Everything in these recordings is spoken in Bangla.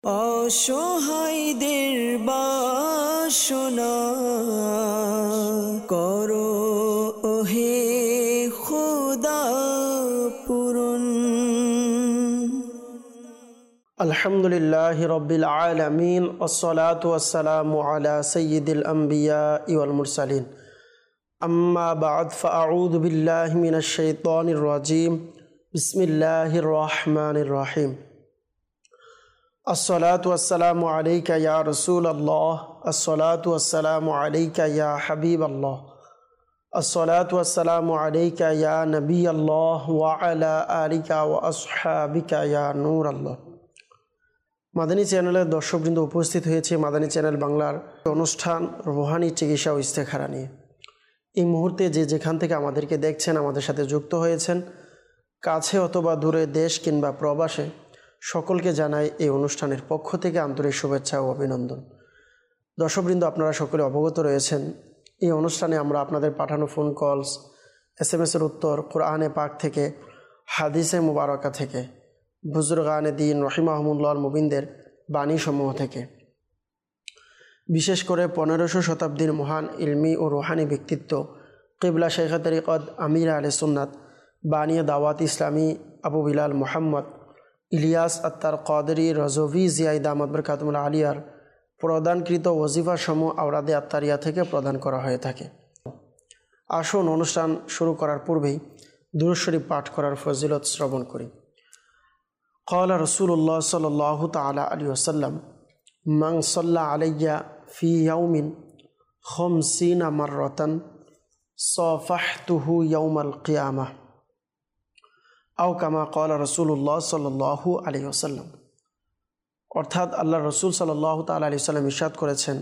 অসহায়দের বাসনা করো ওহে খোদা পূরণ। আলহামদুলিল্লাহি রাব্বিল আলামিন ওয়াসসালাতু ওয়াসসালামু আলা সাইয়্যিদিল আমবিয়া ওয়াল মুরসালিন আম্মা বা'দ ফাআউযু বিল্লাহি মিনাশ শাইতানির রাজীম বিসমিল্লাহির রহমানির রহিম। আসসালাতু ওয়াসসালামু আলাইকা ইয়া রাসূলাল্লাহ, আসসালাতু ওয়াসসালামু আলাইকা ইয়া হাবিবাল্লাহ, আসসালাতু ওয়াসসালামু আলাইকা ইয়া নবিয়াল্লাহ ওয়া আলা আলিকা ওয়া আসহাবিকা ইয়া নূরাল্লাহ। মাদানী চ্যানেলের দর্শকবৃন্দ উপস্থিত হয়েছে মাদানী চ্যানেল বাংলার অনুষ্ঠান রুহানি চিকিৎসা ও ইস্তেখারা নিয়ে। এই মুহূর্তে যে যেখান থেকে আমাদেরকে দেখছেন, আমাদের সাথে যুক্ত হয়েছেন, কাছে অথবা দূরে, দেশ কিংবা প্রবাসে, সকলকে জানাই এই অনুষ্ঠানের পক্ষ থেকে আন্তরিক শুভেচ্ছা ও অভিনন্দন। দর্শকবৃন্দ, আপনারা সকলে অবগত রয়েছেন এই অনুষ্ঠানে আমরা আপনাদের পাঠানো ফোন কলস, SMS-এর উত্তর, কোরআনে পাক থেকে, হাদিসে মুবারকা থেকে, বুজুর্গানে দ্বীন রহিমাহুমুল্লাহ মুবিনদের বাণীসমূহ থেকে, বিশেষ করে 1500 শতাব্দীর মহান ইলমি ও রুহানি ব্যক্তিত্ব কিবলা শেখে তরিকত আমির আলে সুন্নাত বানিয়ে দাওয়াত ইসলামী আবু বিলাল মোহাম্মদ ইলিয়াস আত্তার কাদরি রজভি জিয়াই দামাত বরকাতুল আলিয়ার প্রদানকৃত ওজিফা সমূহ আওরাদে আত্তারিয়া থেকে প্রদান করা হয়ে থাকে। আসুন অনুষ্ঠান শুরু করার পূর্বেই দুরূদ শরীফ পাঠ করার ফজিলত শ্রবণ করি। ক্বালা রাসূলুল্লাহ সাল্লাল্লাহু তাআলা আলাইহি ওয়াসাল্লাম, মান সাল্লা আলাইয়া ফি ইয়াউমিন 50 মাররাতান সাফাহতুহু ইয়াউমাল কিয়ামাহ আও কামা ক্বালা রাসূলুল্লাহ সাল্লাল্লাহু আলাইহি ওয়াসাল্লাম। অর্থাৎ আল্লাহ রসুল সাল্লাল্লাহু তাআলা আলাইহি ওয়াসাল্লাম ইরশাদ করেছেন,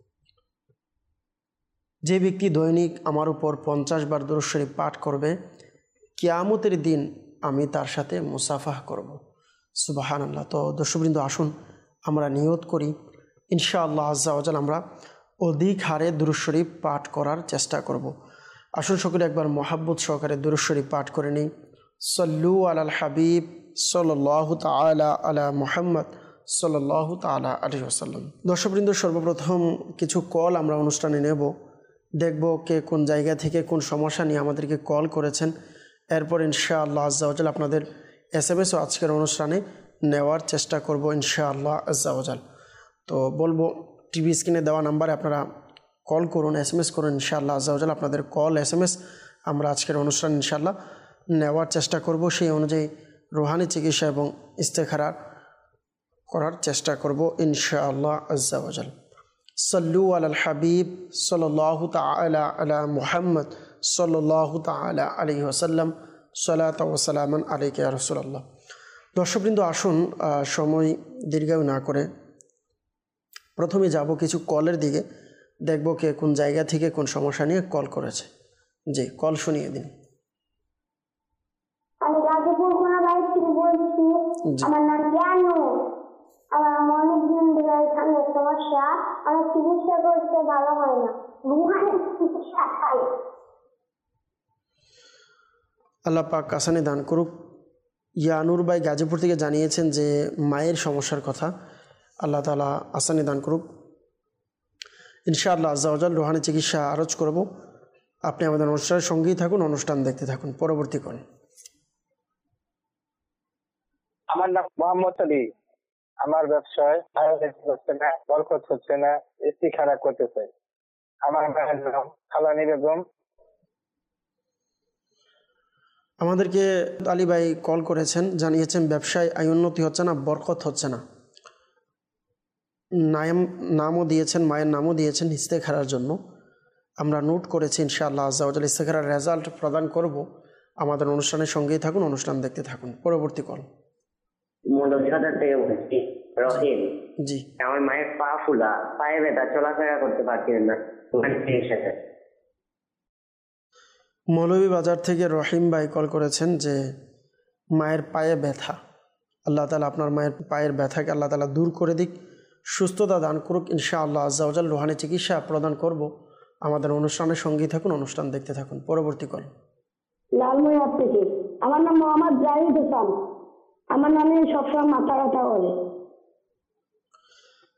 যে ব্যক্তি দৈনিক আমার উপর 50 বার দুরূদ শরীফ পাঠ করবে, কিয়ামতের দিন আমি তার সাথে মুসাফাহ করব। সুবহানাল্লাহ। তো দর্শকবৃন্দ, আসুন আমরা নিয়ত করি, ইনশাআল্লাহ আজ্জা ওয়া জাল আমরা অধিক হারে দুরূদ শরীফ পাঠ করার চেষ্টা করব। আসুন সকলে একবার মহাব্বত সহকারে দুরূদ শরীফ পাঠ করে নিই। সল্লু আলাল হাবিব সাল্লাল্লাহু তাআলা আলা মুহাম্মদ সাল্লাল্লাহু তাআলা আলাইহি ওয়াসাল্লাম। দর্শকবৃন্দ, সর্বপ্রথম কিছু কল আমরা অনুষ্ঠানে নেব, দেখব কে কোন জায়গা থেকে কোন সমস্যা নিয়ে আমাদেরকে কল করেছেন। এরপর ইনশাআল্লাহ আজ্জা ওয়া জাল আপনাদের SMS ও আজকের অনুষ্ঠানে নেওয়ার চেষ্টা করব ইনশাআল্লাহ আজ্জা ওয়া জাল। তো বলবো, টিভি স্ক্রিনে দেওয়া নাম্বারে আপনারা কল করুন, SMS করুন, ইনশাআল্লাহ আজ্জা ওয়া জাল আপনাদের কল SMS আমরা আজকের অনুষ্ঠান ইনশাআল্লাহ নেওয়ার চেষ্টা করব। সেই অনুযায়ী রুহানি চিকিৎসা এবং ইস্তেখারা করার চেষ্টা করব ইনশাআল্লাহ আজ্জা ওয়া জাল। সল্লু আলাল হাবিব সাল্লাল্লাহু তাআলা আলা মুহাম্মদ সাল্লাল্লাহু তাআলা আলাইহি ওয়াসাল্লাম, সালাতু ওয়া সালামান আলাইকা ইয়া রাসূলুল্লাহ। দর্শকবৃন্দ, আসুন সময় দীর্ঘায়ু না করে প্রথমে যাব কিছু কলের দিকে, দেখব কে কোন জায়গা থেকে কোন সমস্যা নিয়ে কল করেছে। জি, কল শুনিয়ে দিন। আমি গাজীপুর কোনাবাড়ি থেকে বলছি। আমার নাম জানু। আমার অনেক দিন ধরে ঠান্ডার সমস্যা, আমার চিকিৎসা করতে ভালো হয় না, রুহানি চিকিৎসা চাই। আল্লাহ পাক আসানি দান করুক। ইয়ানুর ভাই গাজীপুর থেকে জানিয়েছেন যে মায়ের সমস্যার কথা, আল্লাহ তাআলা আসানি দান করুক। ইনশাআল্লাহ আজ্জা ওয়া জাল রুহানি চিকিৎসা আরজ করব। আপনি আমাদের অনুষ্ঠানের সঙ্গেই থাকুন, অনুষ্ঠান দেখতে থাকুন। পরবর্তী কল। আমার নাম মোহাম্মদ আলী। আমার ব্যবসায় হচ্ছে না, বরকত হচ্ছে না, ইস্তিখারা করতে চাই। আমার মায়ের নাম খালানি বেগম। আমাদেরকে আলী ভাই কল করেছেন, জানিয়েছেন ব্যবসায় আয় উন্নতি হচ্ছে না, বরকত হচ্ছে না। নামও দিয়েছেন, মায়ের নামও দিয়েছেন ইস্তেখারার জন্য। আমরা নোট করেছি, ইনশাআল্লাহ আজ্জা ওয়া জাল ইস্তেখারার রেজাল্ট প্রদান করব। আমাদের অনুষ্ঠানের সঙ্গেই থাকুন, অনুষ্ঠান দেখতে থাকুন। পরবর্তী কল। মৌলভীবাজার থেকে বলছি, রহিম। জি, আমার মায়ের পা ফুলা, পায়ে ব্যথা, চলাফেরা করতে পারছি না। মৌলভীবাজার থেকে রহিম ভাই কল করেছেন যে মায়ের পায়ে ব্যথা। আল্লাহ তাআলা আপনার মায়ের পায়ের ব্যথাকে আল্লাহ তাআলা দূর করে দিক, সুস্থতা দান করুক ইনশাআল্লাহ আজ্জা ওয়া জাল। রুহানি চিকিৎসা প্রদান করব। আমাদের অনুষ্ঠানের সঙ্গেই থাকুন, অনুষ্ঠান দেখতে থাকুন। পরবর্তী কল। লালমনিরহাট থেকে। আমার নাম মোহাম্মদ জাহিদ হোসেন। আমার নামে সবসময় মাথা ব্যথা করে।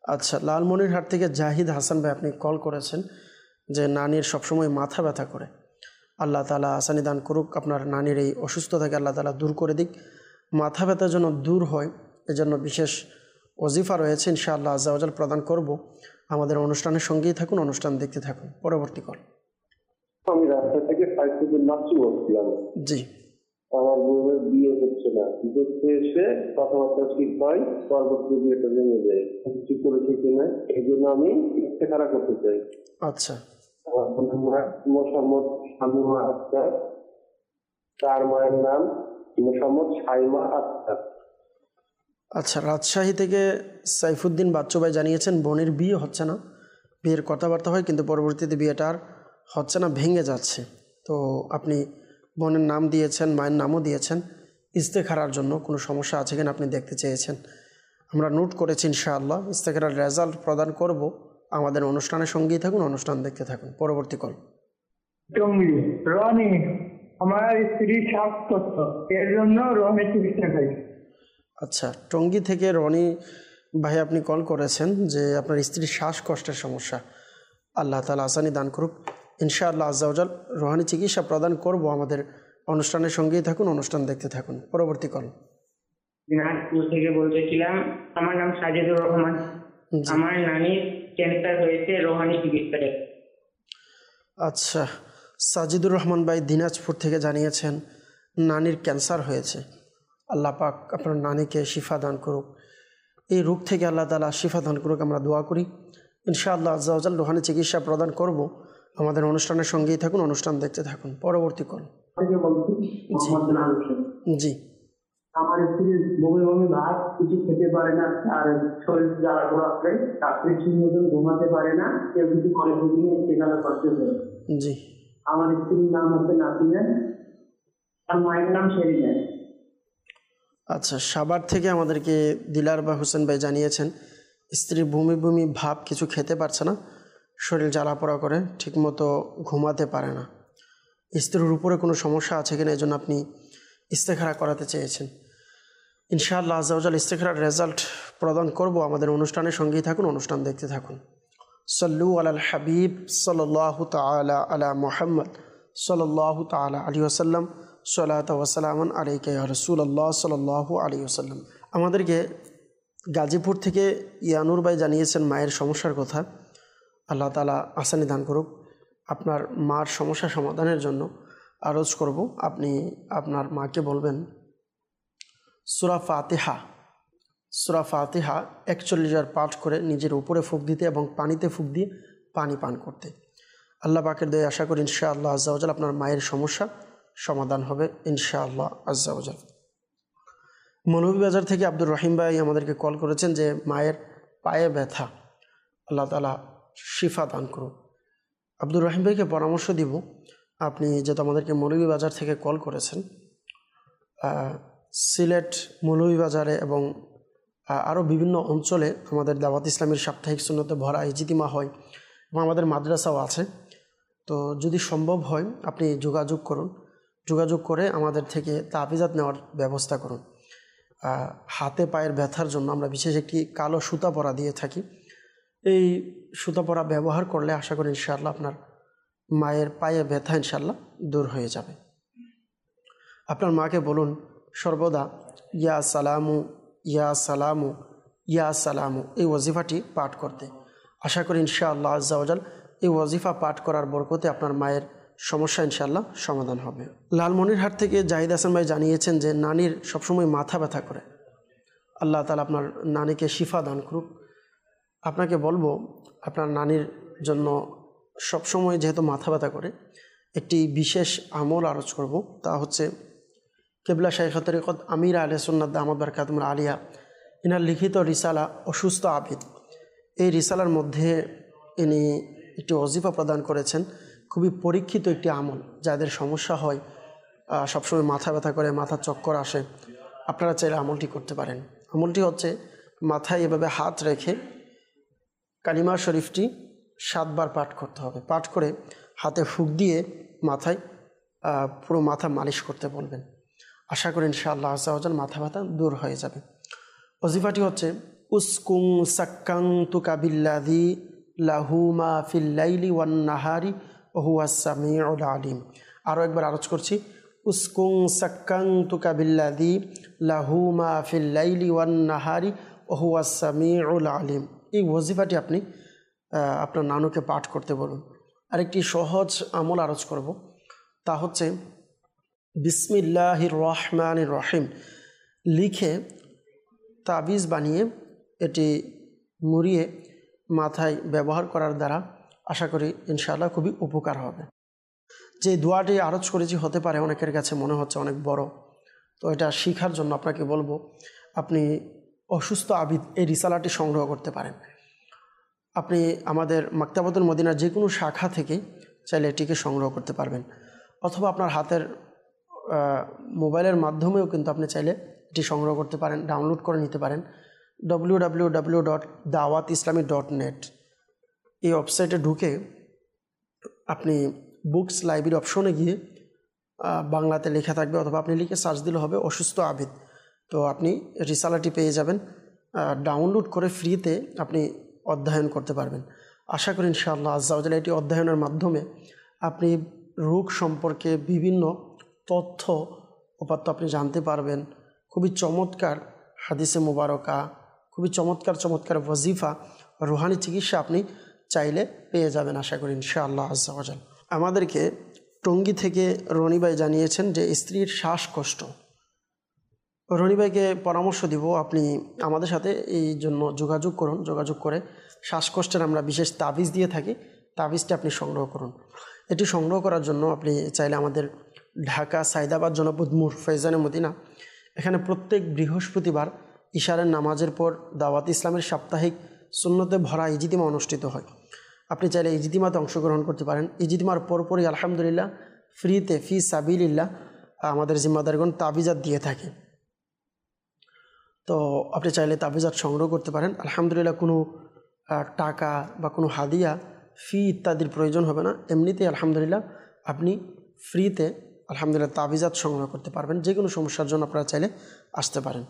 আচ্ছা, লালমনিরহাট থেকে জাহিদ হাসান ভাই আপনি কল করেছেন যে নানির সবসময় মাথা ব্যথা করে। আল্লাহ তাআলা আসানি দান করুক, আপনার নানির এই অসুস্থতাকে আল্লাহ তাআলা দূর করে দিক। মাথা ব্যথা যেন দূর হয় এজন্য বিশেষ ওজিফা রয়েছে, ইনশাআল্লাহ আজ্জা ওয়াজাল প্রদান করব। আমাদের অনুষ্ঠানের সঙ্গেই থাকুন, অনুষ্ঠান দেখতে থাকুন। পরবর্তী কল। আমি রাস্তা থেকে সাইকেল মাতৃ বলছিলাম। জি, আমার বোনের বিয়ে হচ্ছে না, দেখতে এসে কথাবার্তা ঠিক হয়, পরবর্তী বিয়েটা ভেঙে যায়। ঠিক করেছে কিনা এই জন্য আমি ইস্তেখারা করতে চাই। আচ্ছা আমার বোনের নাম মোসাম্মদ শামিমা আক্তার, তার মায়ের নাম মোসাম্মদ শাইমা আক্তার। আচ্ছা, রাজশাহী থেকে সাইফুদ্দিন বাচ্চু ভাই জানিয়েছেন বোনের বিয়ে হচ্ছে না, বিয়ের কথাবার্তা হয় কিন্তু পরবর্তীতে বিয়েটা আর হচ্ছে না, ভেঙে যাচ্ছে। তো আপনি বোনের নাম দিয়েছেন, মায়ের নামও দিয়েছেন, ইস্তেখারার জন্য কোনো সমস্যা আছে কিনা আপনি দেখতে চেয়েছেন। আমরা নোট করেছি, ইনশাআল্লাহ ইস্তেখারার রেজাল্ট প্রদান করব। আমাদের অনুষ্ঠানের সঙ্গেই থাকুন, অনুষ্ঠান দেখতে থাকুন। পরবর্তী কল। রনি, আমার স্ত্রী শ্বাসকষ্ট, এর জন্য রনি চিকিৎসা চাই। আচ্ছা, টঙ্গী থেকে রনি ভাই আপনি কল করেছেন যে আপনার স্ত্রীর শ্বাসকষ্টের সমস্যা। আল্লাহ তাআলা আসানি দান করুক, ইনশাআল্লাহ আজ্জা ওয়াজাল রোহানি চিকিৎসা প্রদান করব। আমাদের অনুষ্ঠানের সঙ্গেই থাকুন, অনুষ্ঠান দেখতে থাকুন। পরবর্তী কল। দিনাজপুর থেকে বলতেছিলাম, আমার নাম সাজিদুর রহমান। আমার নানির ক্যান্সার হয়েছে, রোহানি চিকিৎসা। আচ্ছা, সাজিদুর রহমান ভাই দিনাজপুর থেকে জানিয়েছেন নানির ক্যান্সার হয়েছে। আল্লাহ পাক আপনার নানিকে শিফা দান করুক, এই রোগ থেকে আল্লাহ তাআলা শিফা দান করুক, আমরা দোয়া করি। ইনশাআল্লাহ আজ্জা ওয়াজাল রোহানি চিকিৎসা প্রদান করব। আমাদের অনুষ্ঠানের সঙ্গেই থাকুন, অনুষ্ঠান দেখতে থাকুন। পরবর্তী কল। জি, আমার স্ত্রী বমি বমি ভাত, কিছু খেতে পারে না, আর শরীর জ্বালা পোড়া করে, রাত্রে ঠিক মতন ঘুমাতে পারে না, কেউ কিছু করে দিনে সেখানে করতে পারে। জি, আমার স্ত্রীর নাম হচ্ছে নাসিনা, আর মায়ের নাম শেরিনা। আচ্ছা, সাভার থেকে আমাদেরকে দিলার বা হোসেন ভাই জানিয়েছেন স্ত্রী বমি বমি ভাব, কিছু খেতে পারছে না, শরীর জ্বালা পোড়া করে, ঠিকমতো ঘুমাতে পারে না। স্ত্রীর উপরে কোনো সমস্যা আছে কিনা এই জন্য আপনি ইস্তেখারা করাতে চেয়েছেন। ইনশাআল্লাহ আজ্জা ওয়াজাল ইস্তেখারার রেজাল্ট প্রদান করব। আমাদের অনুষ্ঠানের সঙ্গেই থাকুন, অনুষ্ঠান দেখতে থাকুন। সল্লু আলাল হাবিব সাল্লাল্লাহু তাআলা আলা মুহাম্মদ সাল্লাল্লাহু তাআলা আলাইহি ওয়াসাল্লাম, সালাতু ওয়া সালামুন আলাইকা ইয়া রাসূলুল্লাহ সাল্লাল্লাহু আলাইহি ওয়াসাল্লাম। আমাদেরকে গাজীপুর থেকে ইয়ানুর ভাই জানিয়েছেন মায়ের সমস্যার কথা। আল্লাহ তাআলা আসানি দান করুক। আপনার মার সমস্যা সমাধানের জন্য আরজ করব, আপনি আপনার মাকে বলবেন সূরা ফাতিহা 41 বার পাঠ করে নিজের উপরে ফুঁক দিতে এবং পানিতে ফুঁক দিয়ে পানি পান করতে। আল্লাহ পাকের দয়ে আশা করি ইনশাআল্লাহ আজ্জা ওয়াজাল আপনার মায়ের সমস্যা সমাধান হবে ইনশাআল্লাহ আজ্জা ওয়াজাল। মৌলভীবাজার থেকে আব্দুর রহিম ভাই আমাদেরকে কল করেছেন যে মায়ের পায়ে ব্যথা, আল্লাহ তাআলা শিফা দান করুন। আব্দুর রহিম ভাইকে পরামর্শ দিব, আপনি যেহেতু আমাদেরকে মৌলভীবাজার থেকে কল করেছেন, সিলেট মৌলভীবাজারে এবং আরও বিভিন্ন অঞ্চলে আমাদের দাওয়াত ইসলামের সাপ্তাহিক সুন্নতে ভরা ইজতিমা হয় এবং আমাদের মাদ্রাসাও আছে। তো যদি সম্ভব হয় আপনি যোগাযোগ করুন, যোগাযোগ করে আমাদের থেকে তাবিজাত নেওয়ার ব্যবস্থা করুন। হাতে পায়ের ব্যথার জন্য আমরা বিশেষ একটি কালো সুতা পরা দিয়ে থাকি। এই সুতা পরা ব্যবহার করলে আশা করি ইনশাআল্লাহ আপনার মায়ের পায়ে ব্যথা ইনশাআল্লাহ দূর হয়ে যাবে। আপনার মাকে বলুন সর্বদা ইয়া সালামু ইয়া সালামু ইয়া সালামু এই ওয়াজিফাটি পাঠ করতে। আশা করি ইনশাআল্লাহ আজ্জা ওয়াজাল এই ওয়াজিফা পাঠ করার বরকতে আপনার মায়ের সমস্যা ইনশাআল্লাহ সমাধান হবে। লালমনিরহাট থেকে জাহিদ হাসান ভাই জানিয়েছেন যে নানির সবসময় মাথা ব্যথা করে। আল্লাহ তাআলা আপনার নানিকে শিফা দান করুক। আপনাকে বলবো আপনার নানির জন্য সবসময় যেহেতু মাথা ব্যথা করে, একটি বিশেষ আমল আরজ করব, তা হচ্ছে কেবলা শাইখুত তরিকত আমির আহলে সুন্নাত দামাত বারকাতুহুল আলিয়া ইনার লিখিত রিসালা অসুস্থ আবিদ, এই রিসালার মধ্যে ইনি একটি ওয়াজিফা প্রদান করেছেন। খুবই পরীক্ষিত একটি আমল, যাদের সমস্যা হয় সবসময় মাথা ব্যথা করে, মাথা চক্কর আসে, আপনারা চাইলে আমলটি করতে পারেন। আমলটি হচ্ছে মাথায় এভাবে হাত রেখে কালিমা শরীফটি 7 বার পাঠ করতে হবে। পাঠ করে হাতে ফুঁক দিয়ে মাথায় পুরো মাথা মালিশ করতে বলবেন। আশা করি ইনশাআল্লাহ আজ্জা ওয়াজাল মাথা ব্যথা দূর হয়ে যাবে। ওয়াজিফাটি হচ্ছে উসকুং সাক্কান্তুকা বিল্লাযী লাহু মা ফিল লাইলি ওয়ান নাহারি ওয়া হুয়াস সামিউল আলিম। আরও একবার আরজ করছি, উসকুং সাক্কান্তুকা বিল্লাযী লাহু মা ফিল লাইলি ওয়ান নাহারি ওয়া হুয়াস সামিউল আলিম। এই ওয়াজিফাটি আপনি আপনার নানুকে পাঠ করতে বলুন। আরেকটি সহজ আমল আরজ করব, তা হচ্ছে বিসমিল্লাহির রহমানির রহিম লিখে তাবিজ বানিয়ে এটি মুড়িয়ে মাথায় ব্যবহার করার দ্বারা আশা করি ইনশাআল্লাহ খুবই উপকার হবে। যে দোয়াটি আরজ করেছি হতে পারে অনেকের কাছে মনে হচ্ছে অনেক বড়, তো এটা শেখার জন্য আপনাকে বলবো আপনি অসুস্থ আবিদ এই রিসালাটি সংগ্রহ করতে পারেন। আপনি আমাদের মাকতাবাতুল মদিনার যে কোনো শাখা থেকে চাইলে এটিকে সংগ্রহ করতে পারবেন, অথবা আপনার হাতের মোবাইলের মাধ্যমেও কিন্তু আপনি চাইলে এটি সংগ্রহ করতে পারেন, ডাউনলোড করে নিতে পারেন। www.dawatislami.net এই ওয়েবসাইটে ঢুকে আপনি বুকস লাইব্রেরি অপশনে গিয়ে বাংলাতে লেখা থাকবে, অথবা আপনি লিখে সার্চ দিলে হবে অসুস্থ আবিদ, তো আপনি রিসালাটি পেয়ে যাবেন। ডাউনলোড করে ফ্রিতে আপনি অধ্যয়ন করতে পারবেন। আশা করি ইনশাআল্লাহ আজ্জা ওয়া জাল্লা এটি অধ্যয়নের মাধ্যমে আপনি রোগ সম্পর্কে বিভিন্ন তথ্য উপাত্ত আপনি জানতে পারবেন। খুবই চমৎকার হাদিসে মুবারকা, খুবই চমৎকার চমৎকার ওয়াজিফা, রুহানি চিকিৎসা আপনি চাইলে পেয়ে যাবেন আশা করি ইনশাআল্লাহ আজ্জা ওয়া জাল্লা। আমাদেরকে টঙ্গী থেকে রনি ভাই জানিয়েছেন যে স্ত্রীর শ্বাসকষ্ট। রনি ভাইকে পরামর্শ দিব আপনি আমাদের সাথে এই জন্য যোগাযোগ করুন, যোগাযোগ করে শ্বাসকষ্টের আমরা বিশেষ তাবিজ দিয়ে থাকি, তাবিজটি আপনি সংগ্রহ করুন। এটি সংগ্রহ করার জন্য আপনি চাইলে আমাদের ঢাকা সাইদাবাদ জনপদ মোড় ফৈজানে মদিনা, এখানে প্রত্যেক বৃহস্পতিবার ইশারের নামাজের পর দাওয়াত ইসলামের সাপ্তাহিক সুন্নতে ভরা ইজতিমা অনুষ্ঠিত হয়। আপনি চাইলে ইজতিমাতে অংশগ্রহণ করতে পারেন। ইজতিমার পরপরই আলহামদুলিল্লাহ ফ্রিতে ফি সাবিলিল্লাহ আমাদের জিম্মাদারগণ তাবিজাত দিয়ে থাকে, তো আপনি চাইলে তাবিজাত সংগ্রহ করতে পারেন। আলহামদুলিল্লাহ কোনো টাকা বা কোনো হাদিয়া ফি ইত্যাদির প্রয়োজন হবে না, এমনিতেই আলহামদুলিল্লাহ আপনি ফ্রিতে আলহামদুলিল্লাহ তাবিজাত সংগ্রহ করতে পারবেন। যে কোনো সমস্যার জন্য আপনারা চাইলে আসতে পারেন।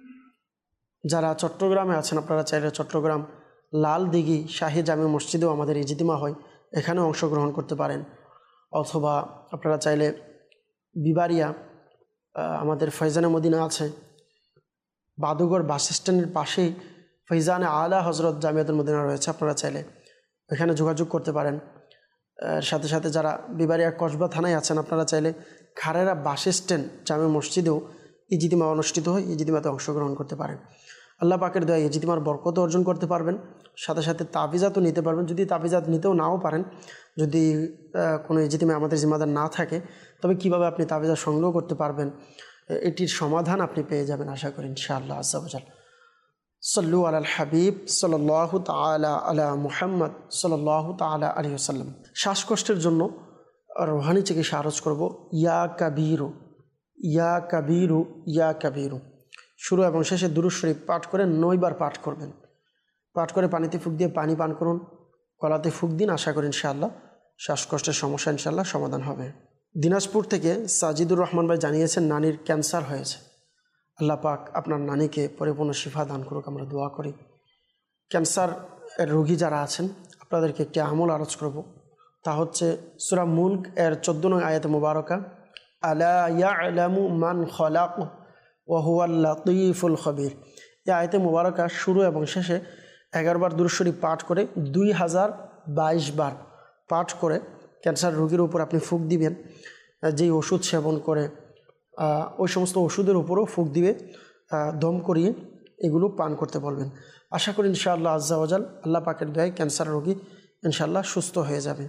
যারা চট্টগ্রামে আছেন আপনারা চাইলে চট্টগ্রাম লাল দিঘি শাহী জামে মসজিদেও আমাদের ইজতিমা হয়, এখানেও অংশগ্রহণ করতে পারেন। অথবা আপনারা চাইলে বিবারিয়া আমাদের ফৈজানে মদিনা আছে, বাদুগড় বাস স্ট্যান্ডের পাশেই ফৈজানে আলা হজরত জামিয়াতুল মদিনা রয়েছে, আপনারা চাইলে এখানে যোগাযোগ করতে পারেন। সাথে সাথে যারা বিবারিয়া কসবা থানায় আছেন আপনারা চাইলে খারেরা বাস স্ট্যান্ড জামে মসজিদেও ইজতিমা অনুষ্ঠিত হয়, ইজতিমাতে অংশগ্রহণ করতে পারেন। আল্লাহ পাকের দয়া ইজতিমার বরকত অর্জন করতে পারবেন, সাথে সাথে তাবিজাতও নিতে পারবেন। যদি তাবিজাত নিতেও নাও পারেন, যদি কোনো ইজতিমা আমাদের জিম্মাদার না থাকে, তবে কিভাবে আপনি তাবিজাত সংগ্রহ করতে পারবেন এটির সমাধান আপনি পেয়ে যাবেন আশা করি ইনশাআল্লাহ আজ্জা ওয়া জাল। সাল্লু আলাল হাবিব সাল্লাল্লাহু তাআলা আলা মুহাম্মদ সাল্লাল্লাহু তাআলা আলাইহি ওয়াসাল্লাম। শ্বাসকষ্টের জন্য রুহানি চিকিৎসা আরজ করব, ইয়া কাবীরু ইয়া কাবীরু ইয়া কাবীরু। শুরু এবং শেষে দুরূদ শরীফ পাঠ করে 9 বার পাঠ করবেন। পাঠ করে পানিতে ফুঁক দিয়ে পানি পান করুন, গলাতে ফুঁক দিন, আশা করি ইনশাআল্লাহ শ্বাসকষ্টের সমস্যা ইনশাআল্লাহ সমাধান হবে। দিনাজপুর থেকে সাজিদুর রহমান ভাই জানিয়েছেন নানির ক্যান্সার হয়েছে। আল্লাহ পাক আপনার নানিকে পরিপূর্ণ শিফা দান করুক, আমরা দোয়া করি। ক্যান্সার রোগী যারা আছেন আপনাদেরকে একটি আমল আরজ করব, তা হচ্ছে সূরা মুলক এর 14 নং আয়াতে মুবারকা, আলা ইয়ালামু মান খালাক ওয়া হুয়াল লাতীফুল খবীর। এই আয়াতে মুবারকা শুরু এবং শেষে 11 বার দুরূদ শরীফ পাঠ করে 2022 বার পাঠ করে ক্যান্সার রোগীর উপর আপনি ফুঁক দিবেন। যেই ওষুধ সেবন করে ওই সমস্ত ওষুধের উপরও ফুঁক দিবে, দম করিয়ে এগুলো পান করতে বলবেন। আশা করি ইনশাআল্লাহ আজ্জা ওয়া জাল আল্লাহ পাকের দয়ায় ক্যান্সার রোগী ইনশাআল্লাহ সুস্থ হয়ে যাবে।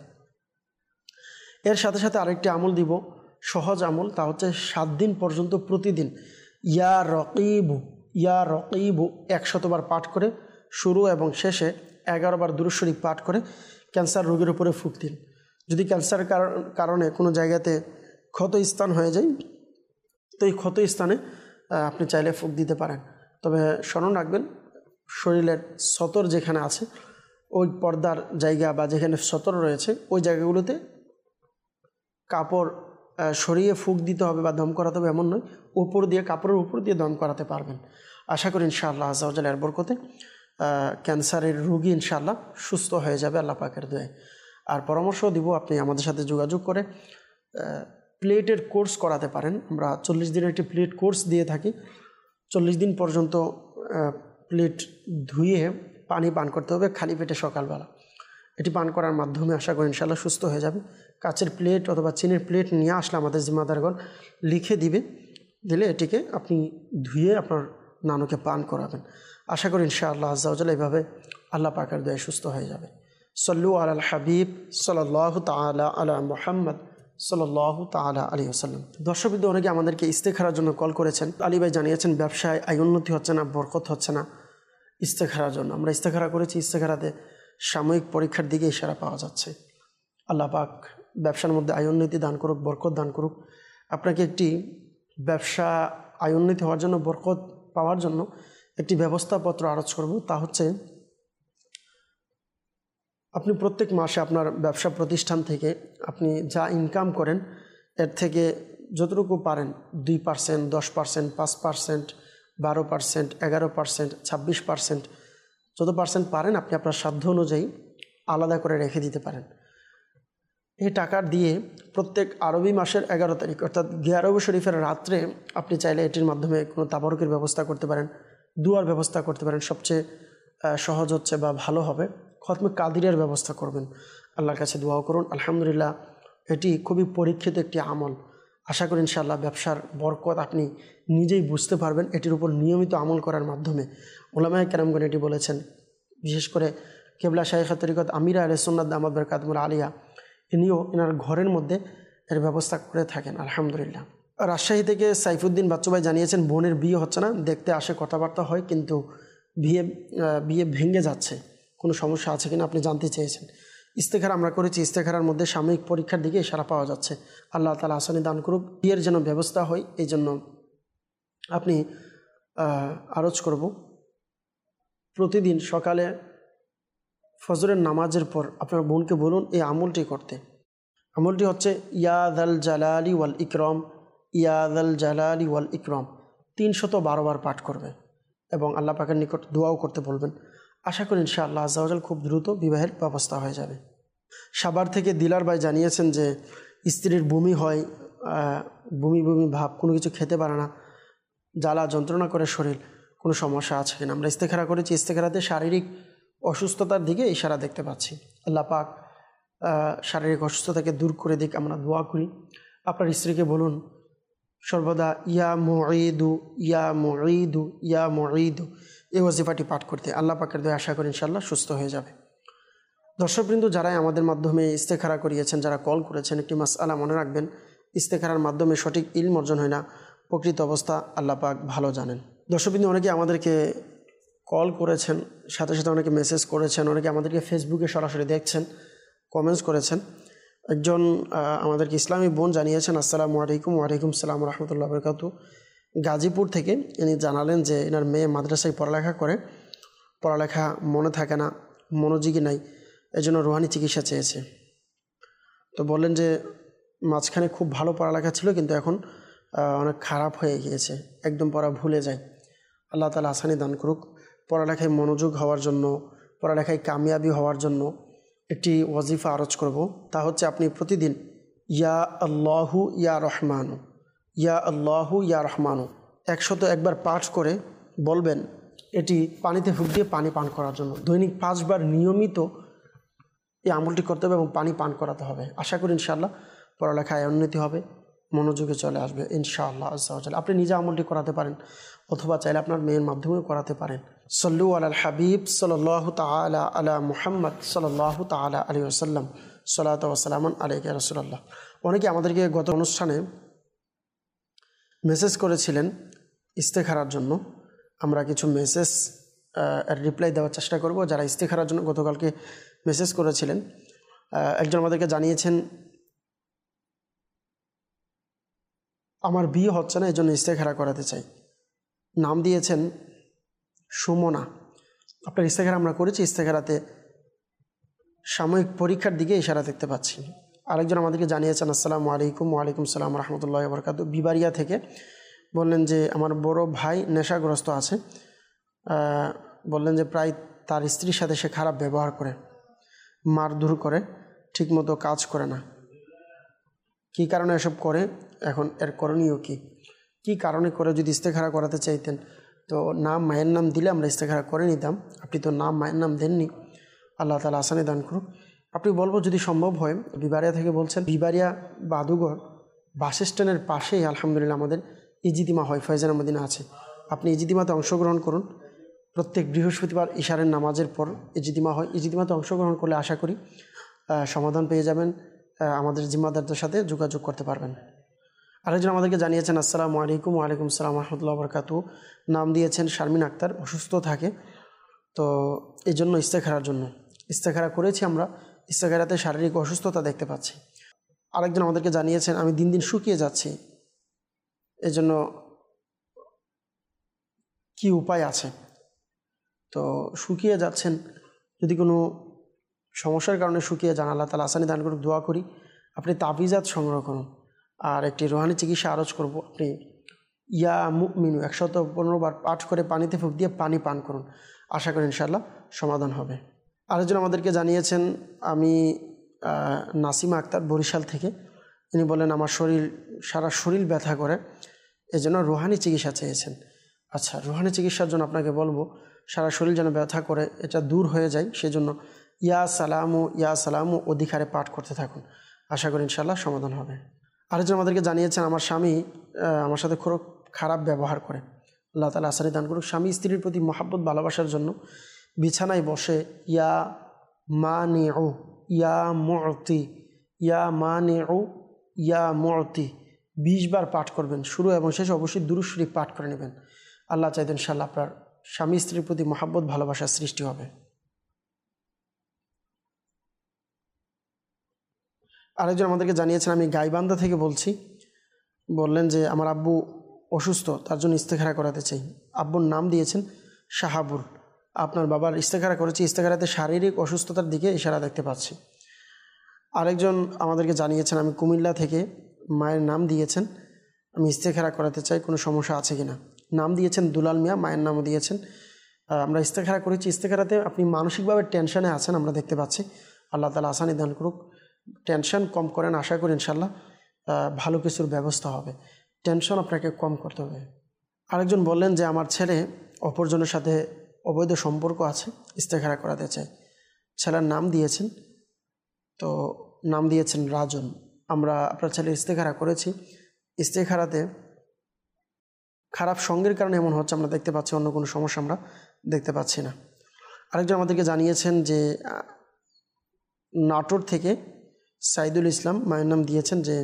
এর সাথে সাথে আরেকটি আমল দিব, সহজ আমল, তা হচ্ছে 7 দিন পর্যন্ত প্রতিদিন ইয়া রকিবু 100 বার পাঠ করে শুরু এবং শেষে 11 বার দুরূদ শরীফ পাঠ করে ক্যান্সার রোগীর উপরে ফুঁক দিন। যদি ক্যান্সারের কারণে কোনো জায়গাতে ক্ষত স্থান হয়ে যায়, তো এই ক্ষত স্থানে আপনি চাইলে ফুঁক দিতে পারেন। তবে স্মরণ রাখবেন শরীরের সতর যেখানে আছে ওই পর্দার জায়গা বা যেখানে সতর রয়েছে ওই জায়গাগুলোতে কাপড় সরিয়ে ফুঁক দিতে হবে বা দম করাতে হবে এমন নয়, উপর দিয়ে কাপড়ের উপর দিয়ে দম করাতে পারবেন। আশা করি ইনশাআল্লাহ আজ্জা ওয়া জাল এর বরকতে ক্যান্সারের রোগী ইনশাআল্লাহ সুস্থ হয়ে যাবে আল্লাহ পাকের দয়ায়। আর পরামর্শ দিব, আপনি আমাদের সাথে যোগাযোগ করে প্লেটের কোর্স করাতে পারেন। আমরা 40 দিনের একটি প্লেট কোর্স দিয়ে থাকি। 40 দিন পর্যন্ত প্লেট ধুয়ে পানি পান করতে হবে খালি পেটে সকালবেলা। এটি পান করার মাধ্যমে আশা করি ইনশাআল্লাহ সুস্থ হয়ে যাবে। কাচের প্লেট অথবা চিনির প্লেট নিয়ে আসলে আমাদের জিম্মাদারগণ লিখে দিলে এটিকে আপনি ধুয়ে আপনার নানুকে পান করাবেন। আশা করি ইনশাআল্লাহ আজ্জা ওয়া জাল এইভাবে আল্লাহ পাকের দয়ায় সুস্থ হয়ে যাবে। সল্লু আলাল হাবিব সাল্লাল্লাহু তাআলা আলা মুহাম্মদ সাল্লাল্লাহু তাআলা আলাইহি ওয়াসাল্লাম। দর্শকবৃন্দ, অনেকে আমাদেরকে ইস্তেখারার জন্য কল করেছেন। আলী ভাই জানিয়েছেন ব্যবসায় আয় উন্নতি হচ্ছে না, বরকত হচ্ছে না, ইস্তেখারার জন্য। আমরা ইস্তেখারা করেছি, ইস্তেখারাতে সাময়িক পরীক্ষার দিকে ইশারা পাওয়া যাচ্ছে। আল্লাহ পাক ব্যবসার মধ্যে আয় উন্নতি দান করুক, বরকত দান করুক। আপনাকে একটি ব্যবসা আয় উন্নতি হওয়ার জন্য, বরকত পাওয়ার জন্য একটি ব্যবস্থাপত্র আরজ করব। তা হচ্ছে, আপনি প্রত্যেক মাসে আপনার ব্যবসা প্রতিষ্ঠান থেকে আপনি যা ইনকাম করেন এর থেকে যতটুকু পারেন 2%, 10%, 5%, 12%, 11%, 26%, যত পার্সেন্ট পারেন আপনি আপনার সাধ্য অনুযায়ী আলাদা করে রেখে দিতে পারেন। এই টাকা দিয়ে প্রত্যেক আরবি মাসের 11 তারিখ অর্থাৎ গিয়ারবি শরীফের রাত্রে আপনি চাইলে এটির মাধ্যমে কোনো তাবারুকের ব্যবস্থা করতে পারেন, দুয়ার ব্যবস্থা করতে পারেন। সবচেয়ে সহজ হচ্ছে বা ভালো হবে খতমে কাদিরের ব্যবস্থা করবেন। আল্লাহর কাছে দোয়াও করুন। আলহামদুলিল্লাহ, এটি খুবই পরীক্ষিত একটি আমল। আশা করি ইনশাআল্লাহ ব্যবসার বরকত আপনি নিজেই বুঝতে পারবেন এটির উপর নিয়মিত আমল করার মাধ্যমে। উলামায়ে কেরামগণ এটি বলেছেন। বিশেষ করে কেবলা শাইখে তরিকত আমিরা আহলে সুন্নাত দামাত বারাকাতুহুল আলিয়া ইনিও এনার ঘরের মধ্যে এর ব্যবস্থা করে থাকেন আলহামদুলিল্লাহ। রাজশাহী থেকে সাইফুদ্দিন বাচ্চু ভাই জানিয়েছেন বোনের বিয়ে হচ্ছে না, দেখতে আসে, কথাবার্তা হয়, কিন্তু বিয়ে ভেঙে যাচ্ছে, কোনো সমস্যা আছে কিনা আপনি জানতে চেয়েছেন। ইস্তেখারা আমরা করেছি, ইস্তেখারার মধ্যে সাময়িক পরীক্ষার দিকে ইশারা পাওয়া যাচ্ছে। আল্লাহ তাআলা আসানি দান করুক, বিয়ের যেন ব্যবস্থা হয়। এই জন্য আপনি আরজ করব, প্রতিদিন সকালে ফজরের নামাজের পর আপনার বোনকে বলুন এই আমলটি করতে। আমলটি হচ্ছে ইয়া যাল জালালি ওয়াল ইকরাম, ইয়া যাল জালালি ওয়াল ইকরাম 312 বার পাঠ করবে এবং আল্লাহ পাকের নিকট দোয়াও করতে বলবেন। আশা করি ইনশাআল্লাহ আজ্জা ওয়া জাল খুব দ্রুত বিবাহের ব্যবস্থা হয়ে যাবে। সাভার থেকে দিলার ভাই জানিয়েছেন যে স্ত্রীর বমি হয়, বমি বমি ভাব, কোনো কিছু খেতে পারে না, জ্বালা যন্ত্রণা করে শরীর, কোনো সমস্যা আছে কিনা। আমরা ইস্তেখারা করেছি, ইস্তেখারাতে শারীরিক অসুস্থতার দিকে ইশারা দেখতে পাচ্ছি। আল্লাহ পাক শারীরিক অসুস্থতাকে দূর করে দিক, আমরা দোয়া করি। আপনার স্ত্রীকে বলুন সর্বদা ইয়া মুঈদু, ইয়া মুঈদু, ইয়া মুঈদু এই ওয়াজিফাটি পাঠ করতে। আল্লাহ পাকের দয়ায় আশা করি ইনশাআল্লাহ সুস্থ হয়ে যাবে। দর্শকবৃন্দ, যারাই আমাদের মাধ্যমে ইস্তেখারা করিয়েছেন, যারা কল করেছেন, একটি মাসআলা মনে রাখবেন, ইস্তেখারার মাধ্যমে সঠিক ইলম অর্জন হয় না, প্রকৃত অবস্থা আল্লাহ পাক ভালো জানেন। দর্শকবৃন্দ, অনেকে আমাদেরকে কল করেছেন, সাথে সাথে অনেকে মেসেজ করেছেন, অনেকে আমাদেরকে ফেসবুকে সরাসরি দেখছেন, কমেন্টস করেছেন। একজন আমাদেরকে ইসলামী বোন জানিয়েছেন আসসালামু আলাইকুম। ওয়ালাইকুম সালাম রহমতুল্লাহ বরকাতু। গাজীপুর থেকে ইনি জানালেন যে এনার মেয়ে মাদ্রাসায় পড়ালেখা করে, পড়ালেখা মনে থাকে না, মনোযোগী নাই, এজন্য রুহানি চিকিৎসা চেয়েছে। তো বললেন যে মাঝখানে খুব ভালো পড়ালেখা ছিল, কিন্তু এখন অনেক খারাপ হয়ে গিয়েছে, একদম পড়া ভুলে যায়। আল্লাহ তাআলা আসানি দান করুক। পড়ালেখায় মনোযোগ হওয়ার জন্য, পড়ালেখায় কামিয়াবি হওয়ার জন্য একটি ওয়াজিফা আরজ করব। তা হচ্ছে আপনি প্রতিদিন ইয়া আল্লাহু ইয়া রহমানু, ইয়া আল্লাহু ইয়া রহমানু 101 বার পাঠ করে বলবেন। এটি পানিতে ফুঁক দিয়ে পানি পান করার জন্য দৈনিক 5 বার নিয়মিত এই আমলটি করতে হবে এবং পানি পান করাতে হবে। আশা করি ইনশাআল্লাহ পড়ালেখায় উন্নতি হবে, মনোযোগে চলে আসবে ইনশাআল্লাহ আজ্জা ওয়া জাল। আপনি নিজে আমলটি করাতে পারেন অথবা চাইলে আপনার মেয়ের মাধ্যমেও করাতে পারেন। সল্লু আলাল হাবিব সাল্লাল্লাহু তাআলা আলা মুহাম্মদ সাল্লাল্লাহু তাআলা আলাইহি ওয়াসাল্লাম, সালাতু ওয়া সালামুন আলাইকা ইয়া রাসূলুল্লাহ। অনেকে আমাদেরকে গত অনুষ্ঠানে মেসেজ করেছিলেন ইস্তেখারার জন্য। আমরা কিছু মেসেজ রিপ্লাই দেওয়ার চেষ্টা করব। যারা ইস্তেখারার জন্য গতকালকে মেসেজ করেছিলেন, একজন আমাদেরকে জানিয়েছেন আমার বিয়ে হচ্ছে না, এই জন্য ইস্তেখারা করাতে চাই। নাম দিয়েছেন সুমনা। আপনার ইস্তেখারা আমরা করেছি, ইস্তেখারাতে সাময়িক পরীক্ষার দিকে ইশারা দেখতে পাচ্ছি। আরেকজন আমাদেরকে জানিয়েছেন আসসালামু আলাইকুম। ওয়ালাইকুম সালাম রহমতুল্লাহ বরকাতু। বিবারিয়া থেকে বললেন যে আমার বড় ভাই নেশাগ্রস্ত আছে, বললেন যে প্রায় তার স্ত্রীর সাথে সে খারাপ ব্যবহার করে, মারধর করে, ঠিকমতো কাজ করে না। কী কারণে এসব করে, এখন এর করণীয় কী কারণে করে? যদি ইস্তেখারা করাতে চাইতেন তো নাম, মায়ের নাম দিলে আমরা ইস্তেখারা করে নিতাম। আপনি তো নাম, মায়ের নাম দেননি। আল্লাহ তাআলা আসানি দান করুক। আপনি বলবো যদি সম্ভব হয়, বিবারিয়া থেকে বলছেন, বিবারিয়া বাদুঘর বাস স্ট্যান্ডের পাশেই আলহামদুলিল্লাহ আমাদের ইজিতিমা হয়, ফয়জানা মদিনা আছে। আপনি ইজিতিমাতে অংশগ্রহণ করুন। প্রত্যেক বৃহস্পতিবার ইশারের নামাজের পর ইজিতিমা হয়। ইজিতিমাতে অংশগ্রহণ করলে আশা করি সমাধান পেয়ে যাবেন। আমাদের জিম্মাদারদের সাথে যোগাযোগ করতে পারবেন। আরেকজন আমাদেরকে জানিয়েছেন, আসসালামু আলাইকুম। ওয়ালাইকুম আসসালাম রহমতুল্লাহ বরকাতু। নাম দিয়েছেন শারমিন আক্তার, অসুস্থ থাকে, তো এই জন্য ইস্তেখারার জন্য ইস্তেখারা করেছি আমরা। ইস্তেখারাতে শারীরিক অসুস্থতা দেখতে পাচ্ছি। আরেকজন আমাদেরকে জানিয়েছেন, আমি দিন দিন শুকিয়ে যাচ্ছি, এজন্য কি উপায় আছে? তো শুকিয়ে যাচ্ছেন, যদি কোনো সমস্যার কারণে শুকিয়ে যান, আল্লাহ তাআলা আসানি দান করুক, দোয়া করি আপনি তাবিজাত সংগ্রহ করুন। আর একটি রুহানি চিকিৎসা আরজ করব, আপনি ইয়া মুমিনু 115 বার পাঠ করে পানিতে ফুঁক দিয়ে পানি পান করুন। আশা করি ইনশাআল্লাহ সমাধান হবে। আরেকজন আমাদেরকে জানিয়েছেন, আমি নাসিমা আক্তার, বরিশাল থেকে। তিনি বলেন আমার সারা শরীর ব্যথা করে, এজন্য রুহানি চিকিৎসা চেয়েছেন। আচ্ছা, রুহানি চিকিৎসার জন্য আপনাকে বলবো, সারা শরীর যেন ব্যথা করে এটা দূর হয়ে যায়, সেজন্য ইয়া সালামু অধিকারে পাঠ করতে থাকুন। আশা করি ইনশাআল্লাহ সমাধান হবে। আরেকজন আমাদেরকে জানিয়েছেন, আমার স্বামী আমার সাথে খুব খারাপ ব্যবহার করে। আল্লাহ তাআলা আসানি দান করুক। স্বামী স্ত্রীর প্রতি মহাব্বত, ভালোবাসার জন্য বিছানায় বসে ইয়া মানিউ ইয়া মুতি ইয়া মানিউ ইয়া মুতি 20 বার পাঠ করবেন। শুরু এবং শেষ অবশ্যই দুরূদ শরীফ পাঠ করে নেবেন। আল্লাহ চাইতে ইনশাআল্লাহ আপনার স্বামী স্ত্রীর প্রতি মহাব্বত, ভালোবাসার সৃষ্টি হবে। আরেকজন আমাদেরকে জানিয়েছেন, আমি গাইবান্ধা থেকে বলছি। বললেন যে আমার আব্বু অসুস্থ, তার জন্য ইস্তেখারা করাতে চাই। আব্বুর নাম দিয়েছেন শাহাবুল। আপনার বাবার ইস্তেখারা করেছি, ইস্তেখারাতে শারীরিক অসুস্থতার দিকে ইশারা দেখতে পাচ্ছি। আরেকজন আমাদেরকে জানিয়েছেন, আমি কুমিল্লা থেকে, মায়ের নাম দিয়েছেন, আমি ইস্তেখারা করাতে চাই, কোনো সমস্যা আছে কিনা। নাম দিয়েছেন দুলাল মিয়া, মায়ের নামও দিয়েছেন। আমরা ইস্তেখারা করেছি। ইস্তেখারাতে আপনি মানসিকভাবে টেনশনে আছেন, আমরা দেখতে পাচ্ছি। আল্লাহ তাআলা আসানি দান করুক, টেনশন কম করেন। আশা করি ইনশাআল্লাহ ভালো কিছুর ব্যবস্থা হবে। টেনশন আপনাকে কম করতে হবে। আরেকজন বললেন যে আমার ছেলে অপরজনের সাথে অবৈধ সম্পর্ক আছে, ইস্তেখারা করাতে চাই। ছেলের নাম দিয়েছেন, তো নাম দিয়েছেন রাজন। আমরা আপনার ছেলের ইস্তেখারা করেছি। ইস্তেখারাতে খারাপ সঙ্গের কারণে এমন হচ্ছে আমরা দেখতে পাচ্ছি, অন্য কোনো সমস্যা আমরা দেখতে পাচ্ছি না। আরেকজন আমাদেরকে জানিয়েছেন যে নাটোর থেকে সাইদুল ইসলাম, মায়ের নাম দিয়েছেন যে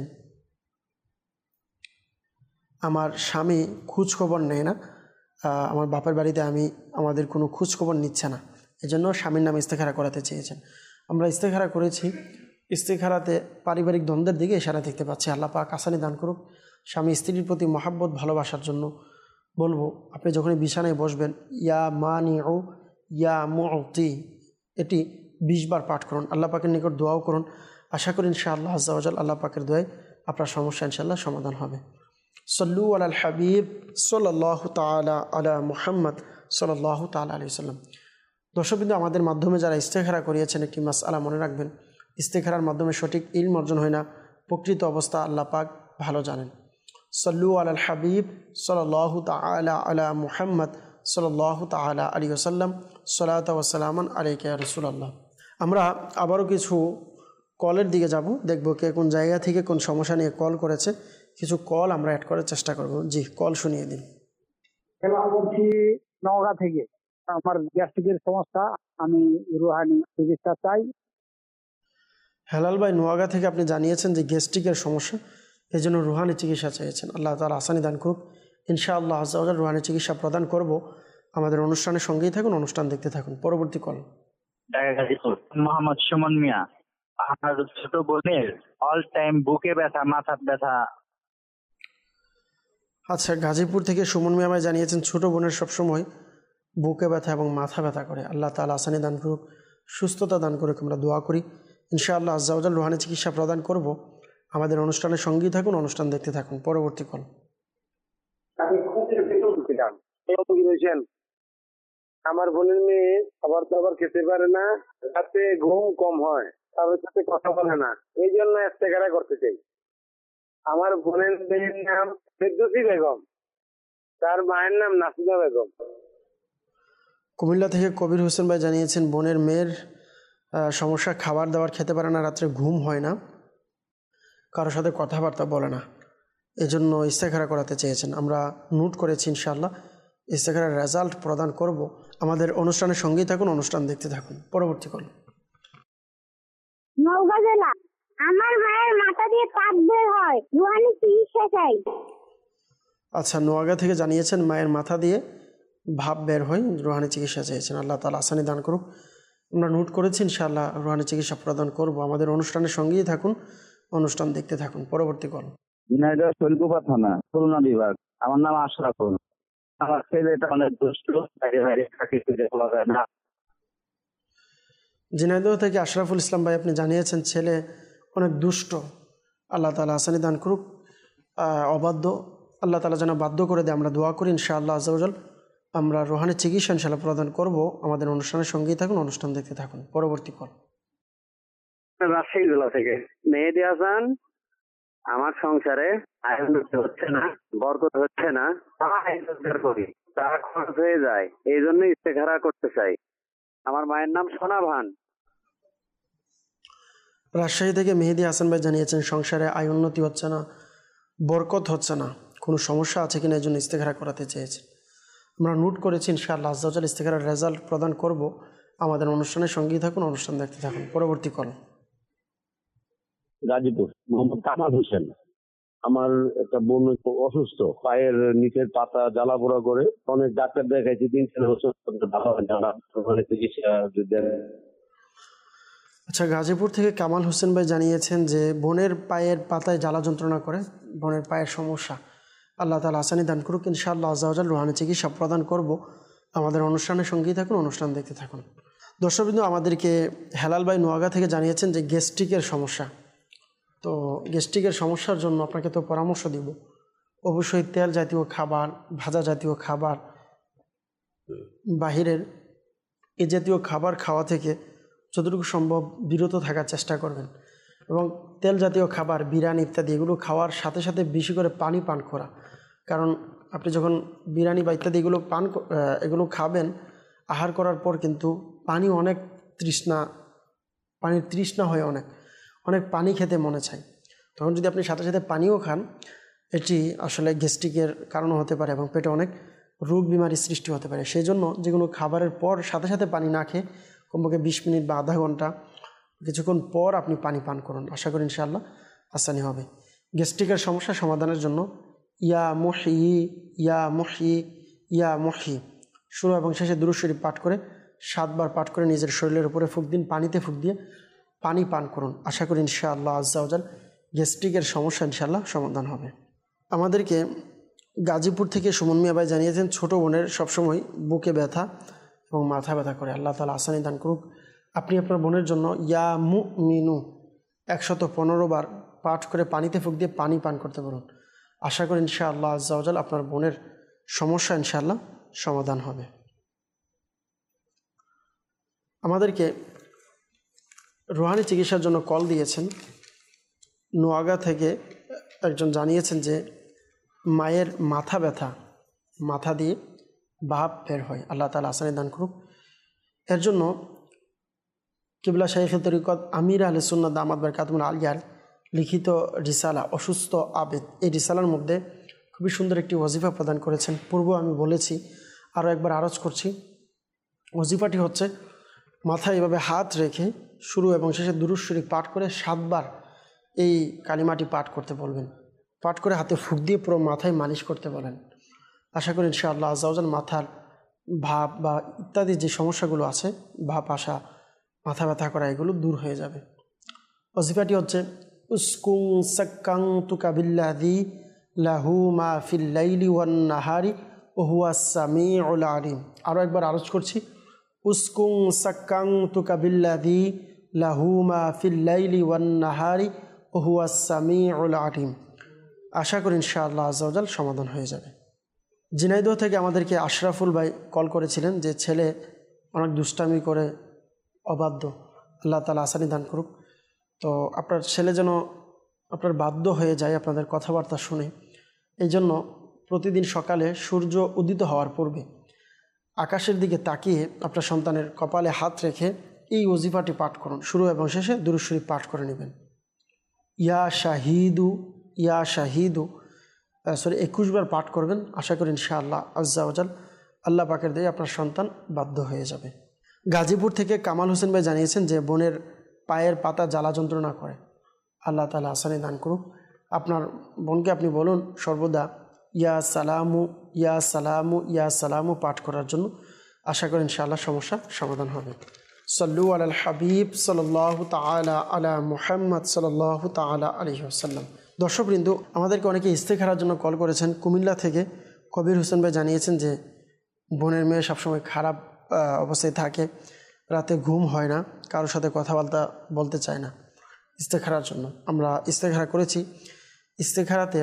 আমার স্বামী খোঁজ খবর নেয় না, আমার বাপের বাড়িতে আমাদের কোনো খোঁজ খবর নিচ্ছে না, এজন্য স্বামীর নামে ইস্তেখারা করাতে চেয়েছেন। আমরা ইস্তেখারা করেছি। ইস্তেখারাতে পারিবারিক দ্বন্দ্বের দিকে ইশারা দেখতে পাচ্ছি। আল্লাহ পাক আসানি দান করুক। স্বামী স্ত্রীর প্রতি মহাব্বত, ভালোবাসার জন্য বলবো, আপনি যখনই বিছানায় বসবেন ইয়া মানিউ ইয়া মুতি এটি 20 বার পাঠ করুন। আল্লাহ পাকের নিকট দোয়াও করুন। আশা করি ইনশাআল্লাহ আজ্জা ওয়া জাল আল্লাহ পাকের দোয়ায় আপনার সমস্যা ইনশাআল্লাহ সমাধান হবে। সল্লু আলাল হাবিব সাল্লাল্লাহু তাআলা আলা মুহাম্মদ সাল্লাল্লাহু তাআলা আলাইহি ওয়াসাল্লাম। দর্শকবৃন্দ, আমাদের মাধ্যমে যারা ইস্তেখারা করিয়েছেন, একটি মাসআলা মনে রাখবেন, ইস্তেখারার মাধ্যমে সঠিক ইলম অর্জন হয় না, প্রকৃত অবস্থা আল্লাহ পাক ভালো জানেন। সল্লু আলাল হাবিব সাল্লাল্লাহু তাআলা আলা মুহাম্মদ সাল্লাল্লাহু তাআলা আলাইহি ওয়াসাল্লাম। সালাতু ওয়া সালামান আলাইকা ইয়া রাসূলুল্লাহ। আমরা আবারও কিছু কলের দিকে যাব, দেখব কে কোন জায়গা থেকে কোন সমস্যা নিয়ে কল করেছে। কিছু কল আমরা অ্যাড করার চেষ্টা করব। জি, কল শুনিয়ে দিন। হ্যালো, বলছি নওগাঁ থেকে। আমার গ্যাস্ট্রিকের সমস্যা, আমি রুহানি চিকিৎসা চাই। হেলাল ভাই, নোয়াগা থেকে আপনি জানিয়েছেন যে গ্যাস্ট্রিকের সমস্যা, এই জন্য রুহানি চিকিৎসা চেয়েছেন। আল্লাহ তাআলা আসানি দান করুক। ইনশাআল্লাহ আজ্জা ওয়া জাল রুহানি চিকিৎসা প্রদান করব। আমাদের অনুষ্ঠানের সঙ্গেই থাকুন, অনুষ্ঠান দেখতে থাকুন। পরবর্তী কল। মোহাম্মদ সুমন মিয়া। আমার ছোট বোনের অল টাইম বুকে ব্যথা, মাথা ব্যথা। আচ্ছা, গাজীপুর থেকে সুমন মিয়া ভাই জানিয়েছেন ছোট বোনের সবসময় বুকে ব্যথা এবং মাথা ব্যথা করে। আল্লাহ তাআলা আসানি দান করুক, সুস্থতা দান করুক। আমরা দোয়া করি ইনশাআল্লাহ আজ্জা ওয়া জাল রুহানি চিকিৎসা প্রদান করব। আমাদের অনুষ্ঠানের সঙ্গেই থাকুন, অনুষ্ঠান দেখতে থাকুন। পরবর্তী কল। আমি খুঁজে পেয়েছিলাম কি বলছেন আমার বোনের মেয়ে খাবার দাবার খেতে পারে না, রাতে ঘুম কম হয়, কারোর সাথে কথা বলে না, এই জন্য ইস্তেখারা করতে চাই। আমার বোনের মেয়ের নাম ফেরদৌসী বেগম, তার মায়ের নাম নাসিমা বেগম। কুমিল্লা থেকে কবির হোসেন ভাই জানিয়েছেন বোনের মেয়ের সমস্যা, খাবার দাবার খেতে পারে না, রাত্রে ঘুম হয় না, কারোর সাথে কথাবার্তা বলে না, এজন্য ইস্তেখারা করাতে চেয়েছেন। আমরা নোট করেছি, ইনশাআল্লাহ ইস্তেখারার রেজাল্ট প্রদান করব। আমাদের অনুষ্ঠানের সঙ্গেই থাকুন, অনুষ্ঠান দেখতে থাকুন। পরবর্তী কল। নওগাঁ জেলা, আমার মায়ের মাথা দিয়ে পাপ বের হয়, রুহানি চিকিৎসা চাই। আচ্ছা, নোয়াগা থেকে জানিয়েছেন মায়ের মাথা দিয়ে ভাব বের হয়, রুহানি চিকিৎসা চেয়েছেন। আল্লাহ তাআলা আসানি দান করুক। আমরা নোট করেছি, ইনশাআল্লাহ রুহানি চিকিৎসা প্রদান করব। আমাদের অনুষ্ঠানের সঙ্গেই থাকুন, অনুষ্ঠান দেখতে থাকুন। পরবর্তী কল। ঝিনাইদহ শৈলকুপা থানা, খুলনা বিভাগ। আমার নাম আশরাফুল। আমার ছেলেটা অনেক দুষ্ট, বাইরে বাইরে থাকে, খুঁজে পাওয়া যায় না। ঝিনাইদহ থেকে আশরাফুল ইসলাম ভাই, আপনি জানিয়েছেন ছেলে অনেক দুষ্ট। আল্লাহ তাআলা আসানি দান করুক। অবাধ্য, আল্লাহ তাআলা যেন বাধ্য করে দেয়। আমরা দোয়া করি ইনশাআল্লাহ আজ্জা ওয়া জাল আমরা রুহানি চিকিৎসা ইনশাআল্লাহ প্রদান করব। আমাদের অনুষ্ঠানের সঙ্গেই থাকুন, অনুষ্ঠান দেখতে থাকুন। পরবর্তী কল। রাজশাহী জেলা থেকে মেহেদী হাসান। আমার সংসারে আয় উন্নতি হচ্ছে না, বরকত হচ্ছে না, করি টাকা খরচ হয়ে যায়, এই জন্য ইস্তেখারা করতে চাই। আমার মায়ের নাম সোনা ভান। রাজশাহী থেকে মেহেদী হাসান ভাই জানিয়েছেন সংসারে আয় উন্নতি হচ্ছে না, বরকত হচ্ছে না, কোনো সমস্যা আছে কিনা, এই জন্য ইস্তেখারা করাতে চেয়েছেন। আমরা নোট করেছি, ইনশাআল্লাহ আজ্জা ওয়া জাল ইস্তেখারার রেজাল্ট প্রদান করব। আমাদের অনুষ্ঠানের সঙ্গেই থাকুন, অনুষ্ঠান দেখতে থাকুন। পরবর্তী কল। গাজীপুর, মোহাম্মদ কামাল হোসেন। আমার একটা বোন অসুস্থ, পায়ের নিচের পাতা জ্বালা পোড়া করে, অনেক ডাক্তার দেখাইছি, 3-4 বছর ভালো হয় না, চিকিৎসা দেন। আচ্ছা, গাজীপুর থেকে কামাল হোসেন ভাই জানিয়েছেন যে বোনের পায়ের পাতায় জ্বালা যন্ত্রণা করে, বোনের পায়ের সমস্যা। আল্লাহ তাআলা আসানি দান করুক। ইনশাআল্লাহ আজ্জা ওয়া জাল রুহানি চিকিৎসা প্রদান করব। আমাদের অনুষ্ঠানের সঙ্গেই থাকুন, অনুষ্ঠান দেখতে থাকুন। দর্শকবৃন্দ, আমাদেরকে হেলাল ভাই নোয়াগা থেকে জানিয়েছেন যে গ্যাস্ট্রিকের সমস্যা। তো গ্যাস্ট্রিকের সমস্যার জন্য আপনাকে তো পরামর্শ দিব, অবশ্যই তেল জাতীয় খাবার, ভাজা জাতীয় খাবার, বাহিরের এ জাতীয় খাবার খাওয়া থেকে যতটুকু সম্ভব বিরত থাকার চেষ্টা করবেন। এবং তেল জাতীয় খাবার, বিরিয়ানি ইত্যাদি এগুলো খাওয়ার সাথে সাথে বেশি করে পানি পান করা। কারণ আপনি যখন বিরিয়ানি বা ইত্যাদি এগুলো খাবেন, আহার করার পর কিন্তু পানির তৃষ্ণা হয়, অনেক পানি খেতে মনে চায়। তখন যদি আপনি সাথে সাথে পানিও খান, এটি আসলে গ্যাস্ট্রিকের কারণ হতে পারে এবং পেটে অনেক রোগ বিমারির সৃষ্টি হতে পারে। সেই জন্য যেগুলো খাবারের পর সাথে সাথে পানি না খেয়ে কমপক্ষে 20 মিনিট বা আধা ঘন্টা কিছুক্ষণ পর আপনি পানি পান করুন। আশা করি ইনশাআল্লাহ আসানি হবে। গ্যাস্ট্রিকের সমস্যা সমাধানের জন্য ইয়া মুহয়ি ইয়া মুহয়ি ইয়া মুহয়ি শুরু এবং শেষে দুরূদ শরীফ পাঠ করে 7 বার পাঠ করে নিজের শরীরের উপরে ফুঁক দিন, পানিতে ফুঁক দিয়ে পানি পান করুন। আশা করি ইনশাআল্লাহ আজ্জা ওয়া জাল গ্যাস্ট্রিকের সমস্যা ইনশাআল্লাহ সমাধান হবে। আমাদেরকে গাজীপুর থেকে সুমন মিয়া ভাই জানিয়েছেন ছোটো বোনের সবসময় বুকে ব্যথা এবং মাথা ব্যথা করে। আল্লাহ তাআলা আসানি দান করুক। আপনি আপনার বোনের জন্য ইয়া মুমিনু 115 বার পাঠ করে পানিতে ফুঁক দিয়ে পানি পান করতে পারুন। আশা করি ইনশাআল্লাহ আজ্জা ওয়া জাল আপনার বোনের সমস্যা ইনশাআল্লাহ সমাধান হবে। আমাদেরকে রুহানি চিকিৎসার জন্য কল দিয়েছেন নোয়াগা থেকে একজন, জানিয়েছেন যে মায়ের মাথা ব্যথা, মাথা দিয়ে ভাব বের হয়। আল্লাহ তাআলা আসানি দান করুক। এর জন্য কিবলা শাইখে তরিকত আমির আহলে সুন্নাত দামাত বারকাতুহুল আলিয়ার লিখিত রিসালা অসুস্থ আবেদ, এই রিসালার মধ্যে খুবই সুন্দর একটি ওয়াজিফা প্রদান করেছেন। পূর্ব আমি বলেছি, আরও একবার আরজ করছি। ওয়াজিফাটি হচ্ছে মাথায় এভাবে হাত রেখে শুরু এবং শেষে দুরূদ শরীফ পাঠ করে 7 বার এই কালিমাটি পাঠ করতে বলবেন। পাঠ করে হাতে ফুঁক দিয়ে পুরো মাথায় মালিশ করতে বলেন। আশা করি ইনশাআল্লাহ আজ্জা ওয়া জাল মাথার ভাব বা ইত্যাদি যে সমস্যাগুলো আছে, ভাব আসা, মাথা ব্যথা করা, এগুলো দূর হয়ে যাবে। ওয়াজিফাটি হচ্ছে উসকুং সাক্কাং তুকা বিল্লাযী লাহু মা ফিল লাইলি ওয়ান নাহারি ওয়া হুয়াস সামিউল আলিম। আরও একবার আরজ করছি, উসকুং সাক্কাং তুকা বিল্লাযী লাহু মা ফিল লাইলি ওয়ান নাহারি ওয়া হুয়াস সামিউল আলিম। আশা করি ইনশাআল্লাহ আজ্জা ওয়া জাল সমাধান হয়ে যাবে। ঝিনাইদহ থেকে আমাদেরকে আশরাফুল ভাই কল করেছিলেন যে ছেলে অনেক দুষ্টামি করে, অবাধ্য, আল্লাহ তাআলা আসানি দান করুক। তো আপনার ছেলে যেন আপনার বাধ্য হয়ে যায় আপনাদের কথাবার্তা শুনে, এই জন্য প্রতিদিন সকালে সূর্য উদিত হওয়ার পূর্বে আকাশের দিকে তাকিয়ে আপনার সন্তানের কপালে হাত রেখে এই ওজিফাটি পাঠ করুন। শুরু এবং শেষে দুরূদ শরীফ পাঠ করে নেবেন। ইয়া শাহিদু, ইয়া শাহিদু 21 বার পাঠ করবেন। আশা করি ইনশাআল্লাহ আজ্জা ওয়াজাল আল্লাহ পাকের দিয়ে আপনার সন্তান বাধ্য হয়ে যাবে। গাজীপুর থেকে কামাল হোসেন ভাই জানিয়েছেন যে বোনের পায়ের পাতা জ্বালা যন্ত্রণা করে, আল্লাহ তাআলা আসানি দান করুক। আপনার বোনকে আপনি বলুন সর্বদা ইয়া সালামু, ইয়া সালামু, ইয়া সালামু পাঠ করার জন্য। আশা করি ইনশাআল্লাহ সমস্যা সমাধান হবে। সল্লু আলাল হাবিব সাল্লাল্লাহু তাআলা আলা মুহাম্মদ সাল্লাল্লাহু তাআলা আলাইহি ওয়াসাল্লাম। দর্শকবৃন্দ, আমাদেরকে অনেকে ইস্তেখারার জন্য কল করেছেন। কুমিল্লা থেকে কবির হোসেন ভাই জানিয়েছেন যে বোনের মেয়ে সবসময় খারাপ অবস্থায় থাকে, রাতে ঘুম হয় না, কারোর সাথে কথাবার্তা বলতে চায় না। ইস্তেখারার জন্য আমরা ইস্তেখারা করেছি। ইস্তেখারাতে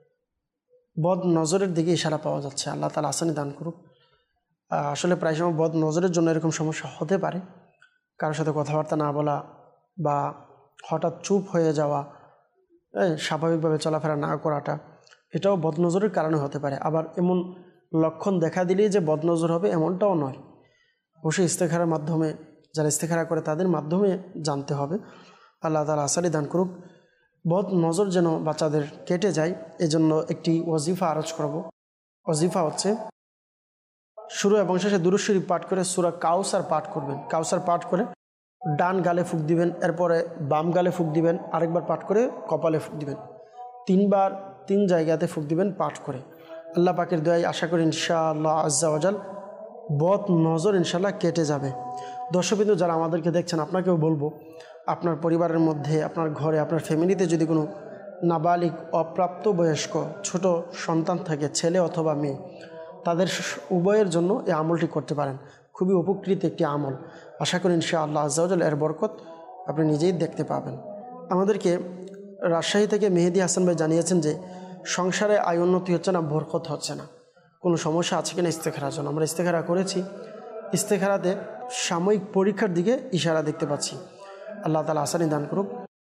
বদ নজরের দিকে ইশারা পাওয়া যাচ্ছে, আল্লাহ তাআলা আসানি দান করুক। আসলে প্রায় সময় বদ নজরের জন্য এরকম সমস্যা হতে পারে, কারোর সাথে কথাবার্তা না বলা বা হঠাৎ চুপ হয়ে যাওয়া, স্বাভাবিকভাবে চলাফেরা না করাটা, এটাও বদনজরের কারণে হতে পারে। আবার এমন লক্ষণ দেখা দিলেই যে বদনজর হবে এমনটাও নয়। অবশ্যই ইস্তেখারার মাধ্যমে, যারা ইস্তেখারা করে তাদের মাধ্যমে জানতে হবে। আল্লাহ তাআলা আসানি দান করুক। বদ নজর যেন বাচ্চাদের কেটে যায়, এজন্য একটি ওয়াজিফা আরজ করব। ওয়াজিফা হচ্ছে শুরু এবং শেষে দুরূদ শরীফ পাঠ করে সূরা কাউসার পাঠ করবেন। কাউসার পাঠ করে ডান গালে ফুঁক দিবেন, এরপরে বাম গালে ফুঁক দিবেন, আরেকবার পাঠ করে কপালে ফুঁক দিবেন। 3 বার 3 জায়গাতে ফুঁক দিবেন পাঠ করে। আল্লাহ পাকের দয়ায় আশা করি ইনশাআল্লাহ আজ্জা ওয়াজাল বদ নজর ইনশাআল্লাহ কেটে যাবে। দর্শকবৃন্দ, যারা আমাদেরকে দেখছেন, আপনাকেও বলবো, আপনার পরিবারের মধ্যে, আপনার ঘরে, আপনার ফ্যামিলিতে যদি কোনো নাবালিগ, অপ্রাপ্ত বয়স্ক ছোট সন্তান থাকে, ছেলে অথবা মেয়ে, তাদের উভয়ের জন্য এই আমলটি করতে পারেন। খুবই উপকৃত একটি আমল। আশা করি ইনশাআল্লাহ আজ্জা ওয়াজাল এর বরকত আপনি নিজেই দেখতে পাবেন। আমাদেরকে রাজশাহী থেকে মেহেদি হাসান ভাই জানিয়েছেন যে সংসারে আয় উন্নতি হচ্ছে না, বরকত হচ্ছে না, কোনো সমস্যা আছে কিনা ইস্তেখারার জন্য। আমরা ইস্তেখারা করেছি। ইস্তেখারাতে সাময়িক পরীক্ষার দিকে ইশারা দেখতে পাচ্ছি। আল্লাহ তাআলা আসানি দান করুক।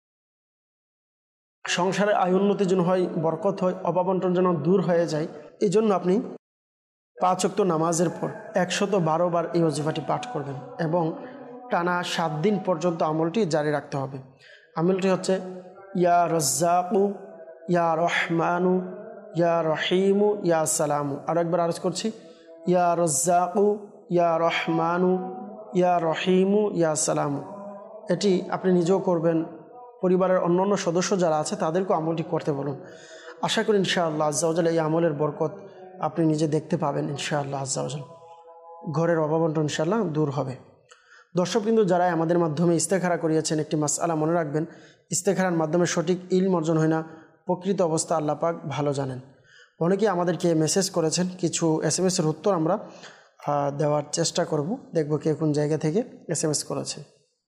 সংসারে আয় উন্নতি যেন হয়, বরকত হয়, অভাবন্টন যেন দূর হয়ে যায়, এই জন্য আপনি 5 ওয়াক্ত নামাজের পর 112 বার এই ওয়াজিফাটি পাঠ করবেন এবং টানা 7 দিন পর্যন্ত আমলটি জারি রাখতে হবে। আমলটি হচ্ছে ইয়া রাজ্জাকু, ইয়া রহমানু, ইয়া রহিমু, ইয়া সালামু। আরও একবার আরজ করছি, ইয়া রাজ্জাকু, ইয়া রহমানু, ইয়া রহিমু, ইয়া সালামু। এটি আপনি নিজেও করবেন, পরিবারের অন্যান্য সদস্য যারা আছে তাদেরকেও আমলটি করতে বলুন। আশা করি ইনশাআল্লাহ আজ্জা ওয়াজাল এই আমলের বরকত আপনি নিজে দেখতে পাবেন ইনশাআল্লাহ আজ্জা ওয়াজাল। ঘরের অভাবন্টন ইনশাআল্লাহ দূর হবে। দর্শক কিন্তু যারা আমাদের মাধ্যমে ইস্তেখারা করিয়েছেন, একটি মাসআলা মনে রাখবেন, ইস্তেখারার মাধ্যমে সঠিক ইলম অর্জন হয় না, প্রকৃত অবস্থা আল্লাহ পাক ভালো জানেন। অনেকেই আমাদেরকে মেসেজ করেছেন, কিছু SMS-এর উত্তর আমরা দেওয়ার চেষ্টা করব, দেখব কে কোন জায়গা থেকে SMS করেছেন।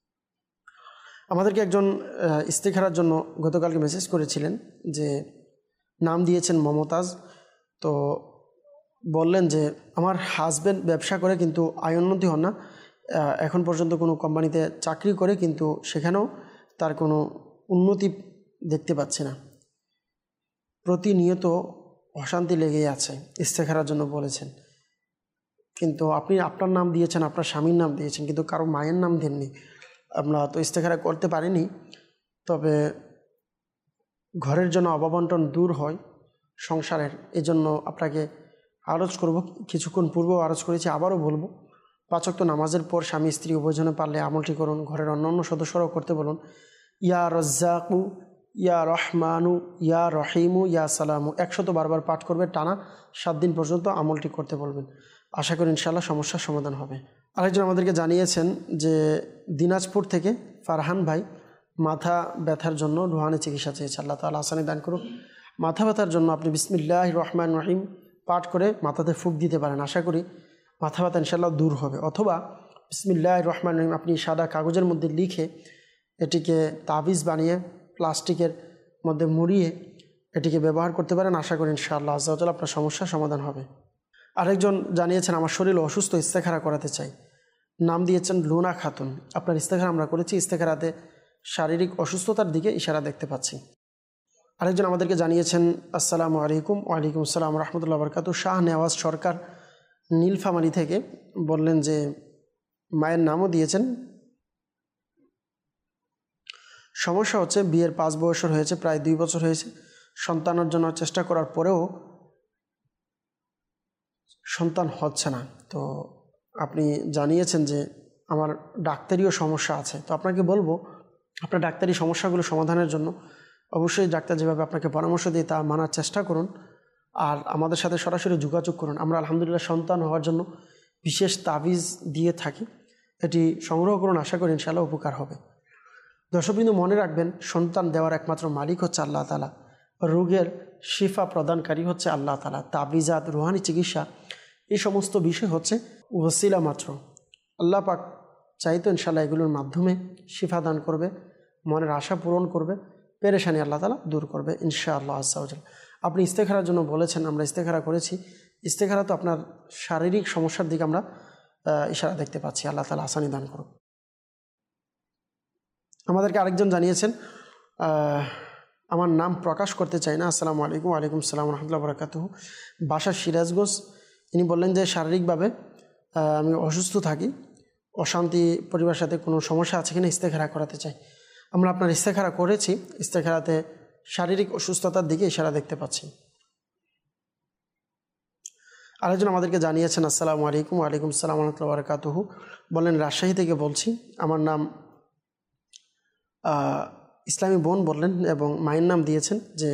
আমাদেরকে একজন ইস্তেখারার জন্য গতকালকে মেসেজ করেছিলেন, যে নাম দিয়েছেন মমতাজ। তো বললেন যে আমার হাজব্যান্ড ব্যবসা করে কিন্তু আয় উন্নতি হন না, এখন পর্যন্ত কোনো কোম্পানিতে চাকরি করে কিন্তু সেখানেও তার কোনো উন্নতি দেখতে পাচ্ছে না, প্রতিনিয়ত অশান্তি লেগেই আছে। ইস্তেখারার জন্য বলেছেন, কিন্তু আপনি আপনার নাম দিয়েছেন, আপনার স্বামীর নাম দিয়েছেন, কিন্তু কারো মায়ের নাম দেননি। আমরা তো ইস্তেখারা করতে পারিনি। তবে ঘরের জন্য অভাবন্টন দূর হয় সংসারের, এই জন্য আপনাকে আরজ করব, কিছুক্ষণ পূর্বেও আরজ করেছি, আবারও বলবো, 5 ওয়াক্ত নামাজের পর স্বামী স্ত্রী উভয়জনে পারলে আমলটি করুন। ঘরের অন্যান্য সদস্যরাও করতে বলুন। ইয়া রাজ্জাকু, ইয়া রহমানু, ইয়া রহিমু, ইয়া সালামু 112 বার পাঠ করবে, টানা 7 দিন পর্যন্ত আমলটি করতে বলবেন। আশা করি ইনশাআল্লাহ সমস্যার সমাধান হবে। আরেকজন আমাদেরকে জানিয়েছেন যে দিনাজপুর থেকে ফারহান ভাই মাথা ব্যথার জন্য রুহানি চিকিৎসা চেয়েছে। আল্লাহ তাআলা আসানি দান করুক। মাথা ব্যথার জন্য আপনি বিসমিল্লাহির রহমানির রহিম পাঠ করে মাথাতে ফুঁক দিতে পারেন। আশা করি মাথা ব্যথা ইনশাআল্লাহ দূর হবে। অথবা বিসমিল্লাহির রহমানির রহিম আপনি সাদা কাগজের মধ্যে লিখে এটিকে তাবিজ বানিয়ে প্লাস্টিকের মধ্যে মুড়িয়ে এটিকে ব্যবহার করতে পারেন। আশা করি ইনশাআল্লাহ আজ্জা ওয়া জাল্লা আপনার সমস্যার সমাধান হবে। আরেকজন জানিয়েছেন আমার শরীর অসুস্থ, ইস্তেখারা করাতে চাই। নাম দিয়েছেন লুনা খাতুন। আপনার ইস্তেখারা আমরা করেছি, ইস্তেখারাতে শারীরিক অসুস্থতার দিকে ইশারা দেখতে পাচ্ছি। আরেকজন আমাদেরকে জানিয়েছেন আসসালামু আলাইকুম। ওয়ালাইকুম আসসালাম রহমতুল্লাহ বরকাত। শাহ নেওয়াজ সরকার নীলফামারী থেকে বললেন যে মায়ের নামও দিয়েছেন। সমস্যা হচ্ছে বিয়ের 5 বছর হয়েছে, প্রায় 2 বছর হয়েছে, সন্তানের জন্য চেষ্টা করার পরেও সন্তান হচ্ছে না। তো আপনি জানিয়েছেন যে আমার ডাক্তারিও সমস্যা আছে। তো আপনাকে বলবো আপনার ডাক্তারি সমস্যাগুলো সমাধানের জন্য অবশ্যই ডাক্তার যেভাবে আপনাকে পরামর্শ দিয়ে তা মানার চেষ্টা করুন, আর আমাদের সাথে সরাসরি যোগাযোগ করুন। আমরা আলহামদুলিল্লাহ সন্তান হওয়ার জন্য বিশেষ তাবিজ দিয়ে থাকি, এটি সংগ্রহ করুন, আশা করি ইনশাআল্লাহ উপকার হবে। দর্শকবৃন্দ মনে রাখবেন, সন্তান দেওয়ার একমাত্র মালিক হচ্ছে আল্লাহ তাআলা, রোগের শিফা প্রদানকারী হচ্ছে আল্লাহ তাআলা। তাবিজাত, রুহানি চিকিৎসা, এই সমস্ত বিষয় হচ্ছে ওসিলা মাত্র। আল্লাহ পাক চাইতো ইনশাআল্লাহ এগুলোর মাধ্যমে শিফা দান করবে, মনের আশা পূরণ করবে, পেরেশানি আল্লাহ তাআলা দূর করবে ইনশাআল্লাহ আজ্জা ওয়া জাল। আপনি ইস্তেখারার জন্য বলেছেন, আমরা ইস্তেখারা করেছি। ইস্তেখারা তো আপনার শারীরিক সমস্যার দিকে আমরা ইশারা দেখতে পাচ্ছি। আল্লাহ তাআলা আসানি দান করুন। আমাদেরকে আরেকজন জানিয়েছেন আমার নাম প্রকাশ করতে চাই না। আসসালামু আলাইকুম। ওয়ালাইকুম আসসালাম রহমতুল্লাহ বরকাতুহু। বাসা সিরাজগঞ্জ। ইনি বললেন যে শারীরিকভাবে আমি অসুস্থ থাকি, অশান্তি, পরিবারের সাথে কোনো সমস্যা আছে কিনা ইস্তেখারা করাতে চাই। আমরা আপনার ইস্তেখারা করেছি, ইস্তেখারাতে শারীরিক অসুস্থতার দিকে ইশারা দেখতে পাচ্ছি। আরেকজন আমাদেরকে জানিয়েছেন আসসালামু আলাইকুম। ওয়ালাইকুম আসসালাম রহমতুল্লাহ বরকাতুহু। বললেন রাজশাহী থেকে বলছি, আমার নাম ইসলামী বোন বললেন, এবং মায়ের নাম দিয়েছেন যে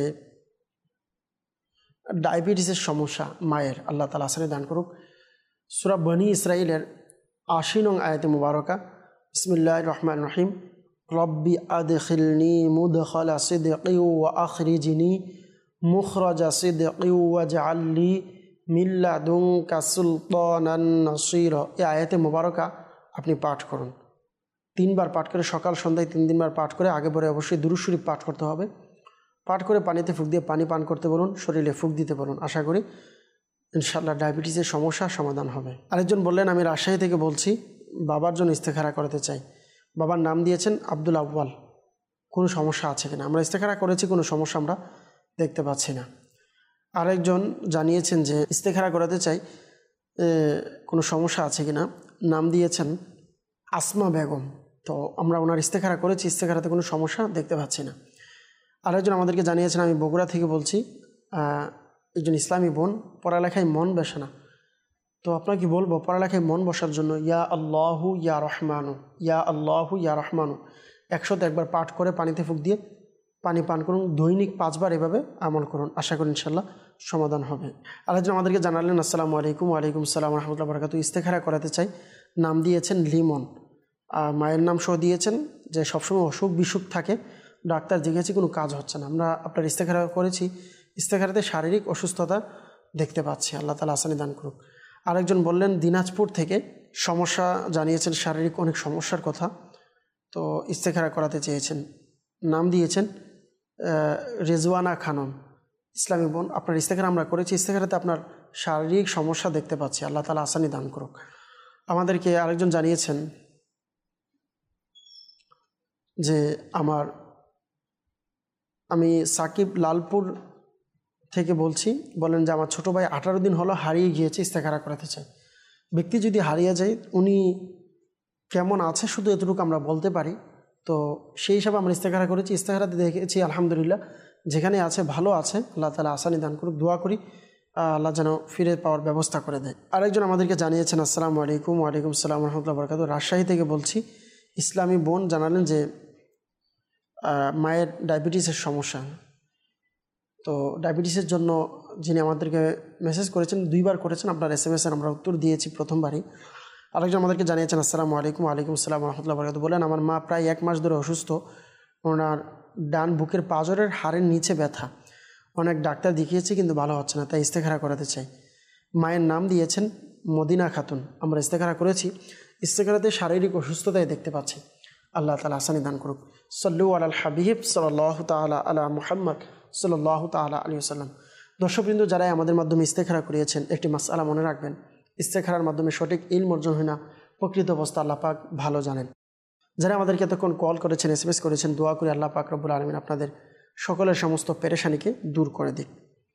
ডায়াবেটিসের সমস্যা মায়ের, আল্লাহ তাআলা আসানি দান করুক। সূরা বনী ইসরাইলের 80 নং আয়াতে মুবারকা, বিসমিল্লাহির রহমানির রহিম, রব্বি আদখিলনি মুদখালা সিদকি ওয়া আখরিজনি মুখরাজা সিদকি ওয়াজআলনি মিন লাদুনকা সুলতানান নাসীরা। এই আয়াতে মুবারকা আপনি পাঠ করুন, 3 বার পাঠ করে, সকাল সন্ধ্যায় 3 বার পাঠ করে, আগে পরে অবশ্যই দুরূদ শরীফ পাঠ করতে হবে। পাঠ করে পানিতে ফুঁক দিয়ে পানি পান করতে বলুন, শরীরে ফুঁক দিতে বলুন। আশা করি ইনশাআল্লাহ ডায়াবেটিসের সমস্যা সমাধান হবে। আরেকজন বললেন আমি রাজশাহী থেকে বলছি, বাবার জন্য ইস্তেখারা করাতে চাই। বাবার নাম দিয়েছেন আব্দুল আউয়াল। কোনো সমস্যা আছে কিনা? আমরা ইস্তেখারা করেছি, কোনো সমস্যা আমরা দেখতে পাচ্ছি না। আরেকজন জানিয়েছেন যে ইস্তেখারা করাতে চাই, কোনো সমস্যা আছে কিনা। নাম দিয়েছেন আসমা বেগম। তো আমরা ওনার ইস্তেখারা করেছি, ইস্তেখারাতে কোনো সমস্যা দেখতে পাচ্ছি না। আরেকজন আমাদেরকে জানিয়েছেন আমি বগুড়া থেকে বলছি, একজন ইসলামী বোন, পড়ালেখায় মন বসে না। তো আপনাকে বলবো পড়ালেখায় মন বসার জন্য ইয়া আল্লাহু ইয়া রহমানু, ইয়া আল্লাহু ইয়া রহমানু 101 বার পাঠ করে পানিতে ফুঁক দিয়ে পানি পান করুন। দৈনিক 5 বার এভাবে আমল করুন, আশা করি ইনশাআল্লাহ সমাধান হবে। আরেকজন আমাদেরকে জানালেন আসসালামু আলাইকুম। ওয়ালাইকুম আসসালাম রহমতুল্লাহ বরকাতুহু। ইস্তেখারা করাতে চাই। নাম দিয়েছেন লিমন, মায়ের নাম সহ দিয়েছেন যে সবসময় অসুখ বিসুখ থাকে, ডাক্তার জিজ্ঞেসি কোনো কাজ হচ্ছে না। আমরা আপনার ইস্তেখারা করেছি, ইস্তেখারাতে শারীরিক অসুস্থতা দেখতে পাচ্ছি, আল্লাহ তাআলা আসানি দান করুক। আরেকজন বললেন দিনাজপুর থেকে সমস্যা জানিয়েছেন, শারীরিক অনেক সমস্যার কথা, তো ইস্তেখারা করাতে চেয়েছেন। নাম দিয়েছেন রেজওয়ানা খানম, ইসলামী বোন। আপনার ইস্তেখারা আমরা করেছি, ইস্তেখারাতে আপনার শারীরিক সমস্যা দেখতে পাচ্ছি, আল্লাহ তাআলা আসানি দান করুক। আমাদেরকে আরেকজন জানিয়েছেন যে আমি সাকিব লালপুর থেকে বলছি, বলেন যে আমার ছোটো ভাই 18 দিন হলো হারিয়ে গিয়েছে, ইস্তেখারা করাতে চাই। ব্যক্তি যদি হারিয়ে যায়, উনি কেমন আছে শুধু এতটুকু আমরা বলতে পারি। তো সেই হিসাবে আমরা ইস্তেখারা করেছি, ইস্তেখারাতে দেখেছি আলহামদুলিল্লাহ যেখানে আছে ভালো আছে, আল্লাহ তাআলা আসানি দান করুক। দোয়া করি আল্লাহ যেন ফিরে পাওয়ার ব্যবস্থা করে দেয়। আরেকজন আমাদেরকে জানিয়েছেন আসসালামু আলাইকুম। ওয়ালাইকুম আসসালাম রহমতুল্লাহ বরকাতুহু। রাজশাহী থেকে বলছি, ইসলামী বোন জানালেন যে মায়ের ডায়াবেটিসের সমস্যা। তো ডায়াবেটিসের জন্য যিনি আমাদেরকে মেসেজ করেছেন, 2 বার করেছেন, আপনার SMS এর আমরা উত্তর দিয়েছি প্রথমবারই। আরেকজন আমাদেরকে জানিয়েছেন আসসালামু আলাইকুম। ওয়ালাইকুম আসসালাম রহমতুল্লাহ বরকাতুহু। বলেন আমার মা প্রায় 1 মাস ধরে অসুস্থ, ওনার ডান বুকের পাঁজরের হাড়ের নিচে ব্যথা, অনেক ডাক্তার দেখিয়েছি কিন্তু ভালো হচ্ছে না, তাই ইস্তেখারা করাতে চাই। মায়ের নাম দিয়েছেন মদিনা খাতুন। আমরা ইস্তেখারা করেছি, ইস্তেখারাতে শারীরিক অসুস্থতায় দেখতে পাচ্ছি, আল্লাহ তাআলা আসানি দান করুক। সাল্লু আলাল হাবিব সাল্লাল্লাহু তাআলা আলা মুহাম্মদ সাল্লাল্লাহু তাআলা আলাইহি ওয়াসাল্লাম। দর্শকবৃন্দ, যারাই আমাদের মাধ্যমে ইস্তেখারা করিয়েছেন, একটি মাসআলা মনে রাখবেন, ইস্তেখারার মাধ্যমে সঠিক ইলম অর্জন হয় না, প্রকৃত অবস্থা আল্লাহ পাক ভালো জানেন। যারা আমাদেরকে এতক্ষণ কল করেছেন, এসএমএস করেছেন, দোয়া করে আল্লাহ পাক রব্বুল আলামিন আপনাদের সকলের সমস্ত পেরেশানিকে দূর করে দিক।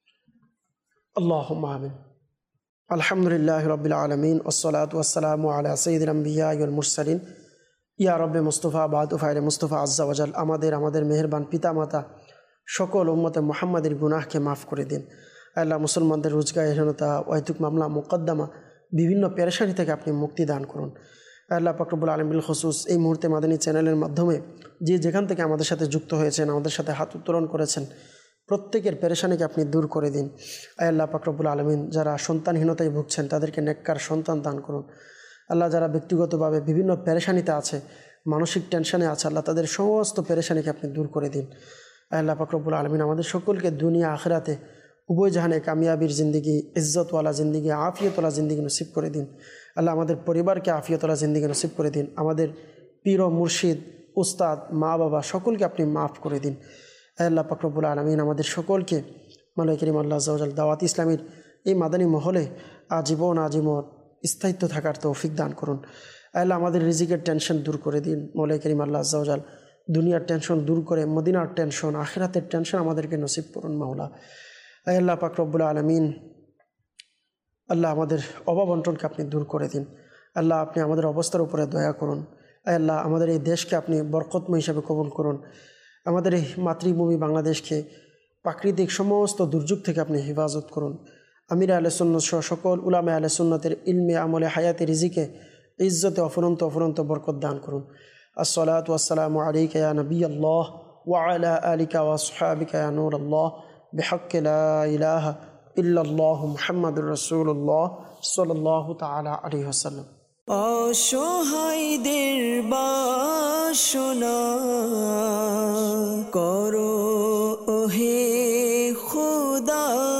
আল্লাহুম্মা আমিন। আলহামদুলিল্লাহি রাব্বিল আলামিন ওয়াসসালাতু ওয়াসসালামু আলা সাইয়্যিদিল আমবিয়া ওয়াল মুরসালিন। ইয়া রব্বে মুস্তাফা বাদু ফাইলে মুস্তাফা আজ্জা ওয়াজাল, আমাদের মেহেরবান পিতামাতা সকল উম্মতে মুহাম্মাদের গুনাহকে মাফ করে দিন। আল্লাহ মুসলমানদের রোজগারহীনতা, অহেতুক মামলা মোকদ্দমা, বিভিন্ন পেরেশানি থেকে আপনি মুক্তি দান করুন। আল্লাহ পাক রব্বুল আলামিন বিল খুসুস এই মুহূর্তে মাদানী চ্যানেলের মাধ্যমে যে যেখান থেকে আমাদের সাথে যুক্ত হয়েছেন, আমাদের সাথে হাত উত্তোলন করেছেন, প্রত্যেকের পেরেশানিকে আপনি দূর করে দিন। আল্লাহ পাক রব্বুল আলামিন যারা সন্তানহীনতায় ভুগছেন তাদেরকে নেককার সন্তান দান করুন। আল্লাহ যারা ব্যক্তিগতভাবে বিভিন্ন পেরেশানিতে আছে, মানসিক টেনশনে আছে, আল্লাহ তাদের সমস্ত পেরেশানিকে আপনি দূর করে দিন। আল্লাহ পাক রব্বুল আলামিন আমাদের সকলকে দুনিয়া আখিরাতে উভয় জাহানে কামিয়াবির জিন্দিগি, ইজ্জতওয়ালা জিন্দিগি, আফিয়তওয়ালা জিন্দিগি নসিব করে দিন। আল্লাহ আমাদের পরিবারকে আফিয়তওয়ালা জিন্দিগি নসিব করে দিন। আমাদের পীর ও মুর্শিদ, উস্তাদ, মা বাবা সকলকে আপনি মাফ করে দিন। আল্লাহ পাক রব্বুল আলামিন আমাদের সকলকে মাওলাই কারীম আল্লাহ আজ্জা ওয়াজাল দাওয়াত ইসলামীর এই মাদানী মহলে আজীবন স্থায়িত্ব থাকার তৌফিক দান করুন। আল্লাহ আমাদের রিজিকের টেনশন দূর করে দিন। মাওলাই কারীম আল্লাহ আজ্জা ওয়াজাল দুনিয়ার টেনশন দূর করে মদিনার টেনশন, আখিরাতের টেনশন আমাদেরকে নসিব করুন মাওলা। আল্লাহ পাক রব্বুল আলামিন আল্লাহ আমাদের অভাব অনটনকে আপনি দূর করে দিন। আল্লাহ আপনি আমাদের অবস্থার উপরে দয়া করুন। আল্লাহ আমাদের এই দেশকে আপনি বরকতময় হিসাবে কবুল করুন। আমাদের এই মাতৃভূমি বাংলাদেশকে প্রাকৃতিক সমস্ত দুর্যোগ থেকে আপনি হেফাজত করুন। আমির আহলে সুন্নাত সহ সকল উলামা আহলে সুন্নাতের ইলমে, আমলে, হায়াতে, রিজিকে, ইজ্জতে অফুরন্ত বরকত দান করুন। আসসালাতু ওয়াসসালামু আলাইকা ইয়া নবিয়াল্লাহ ওয়া আলা আলিকা ওয়া আসহাবিকা ইয়া নূরাল্লাহ বিহাক্কি লা ইলাহা ইল্লাল্লাহু মুহাম্মাদুর রাসূলুল্লাহ সাল্লাল্লাহু তাআলা আলাইহি ওয়াসাল্লাম। অসহায়দের বাসনা করো ওহে খোদা।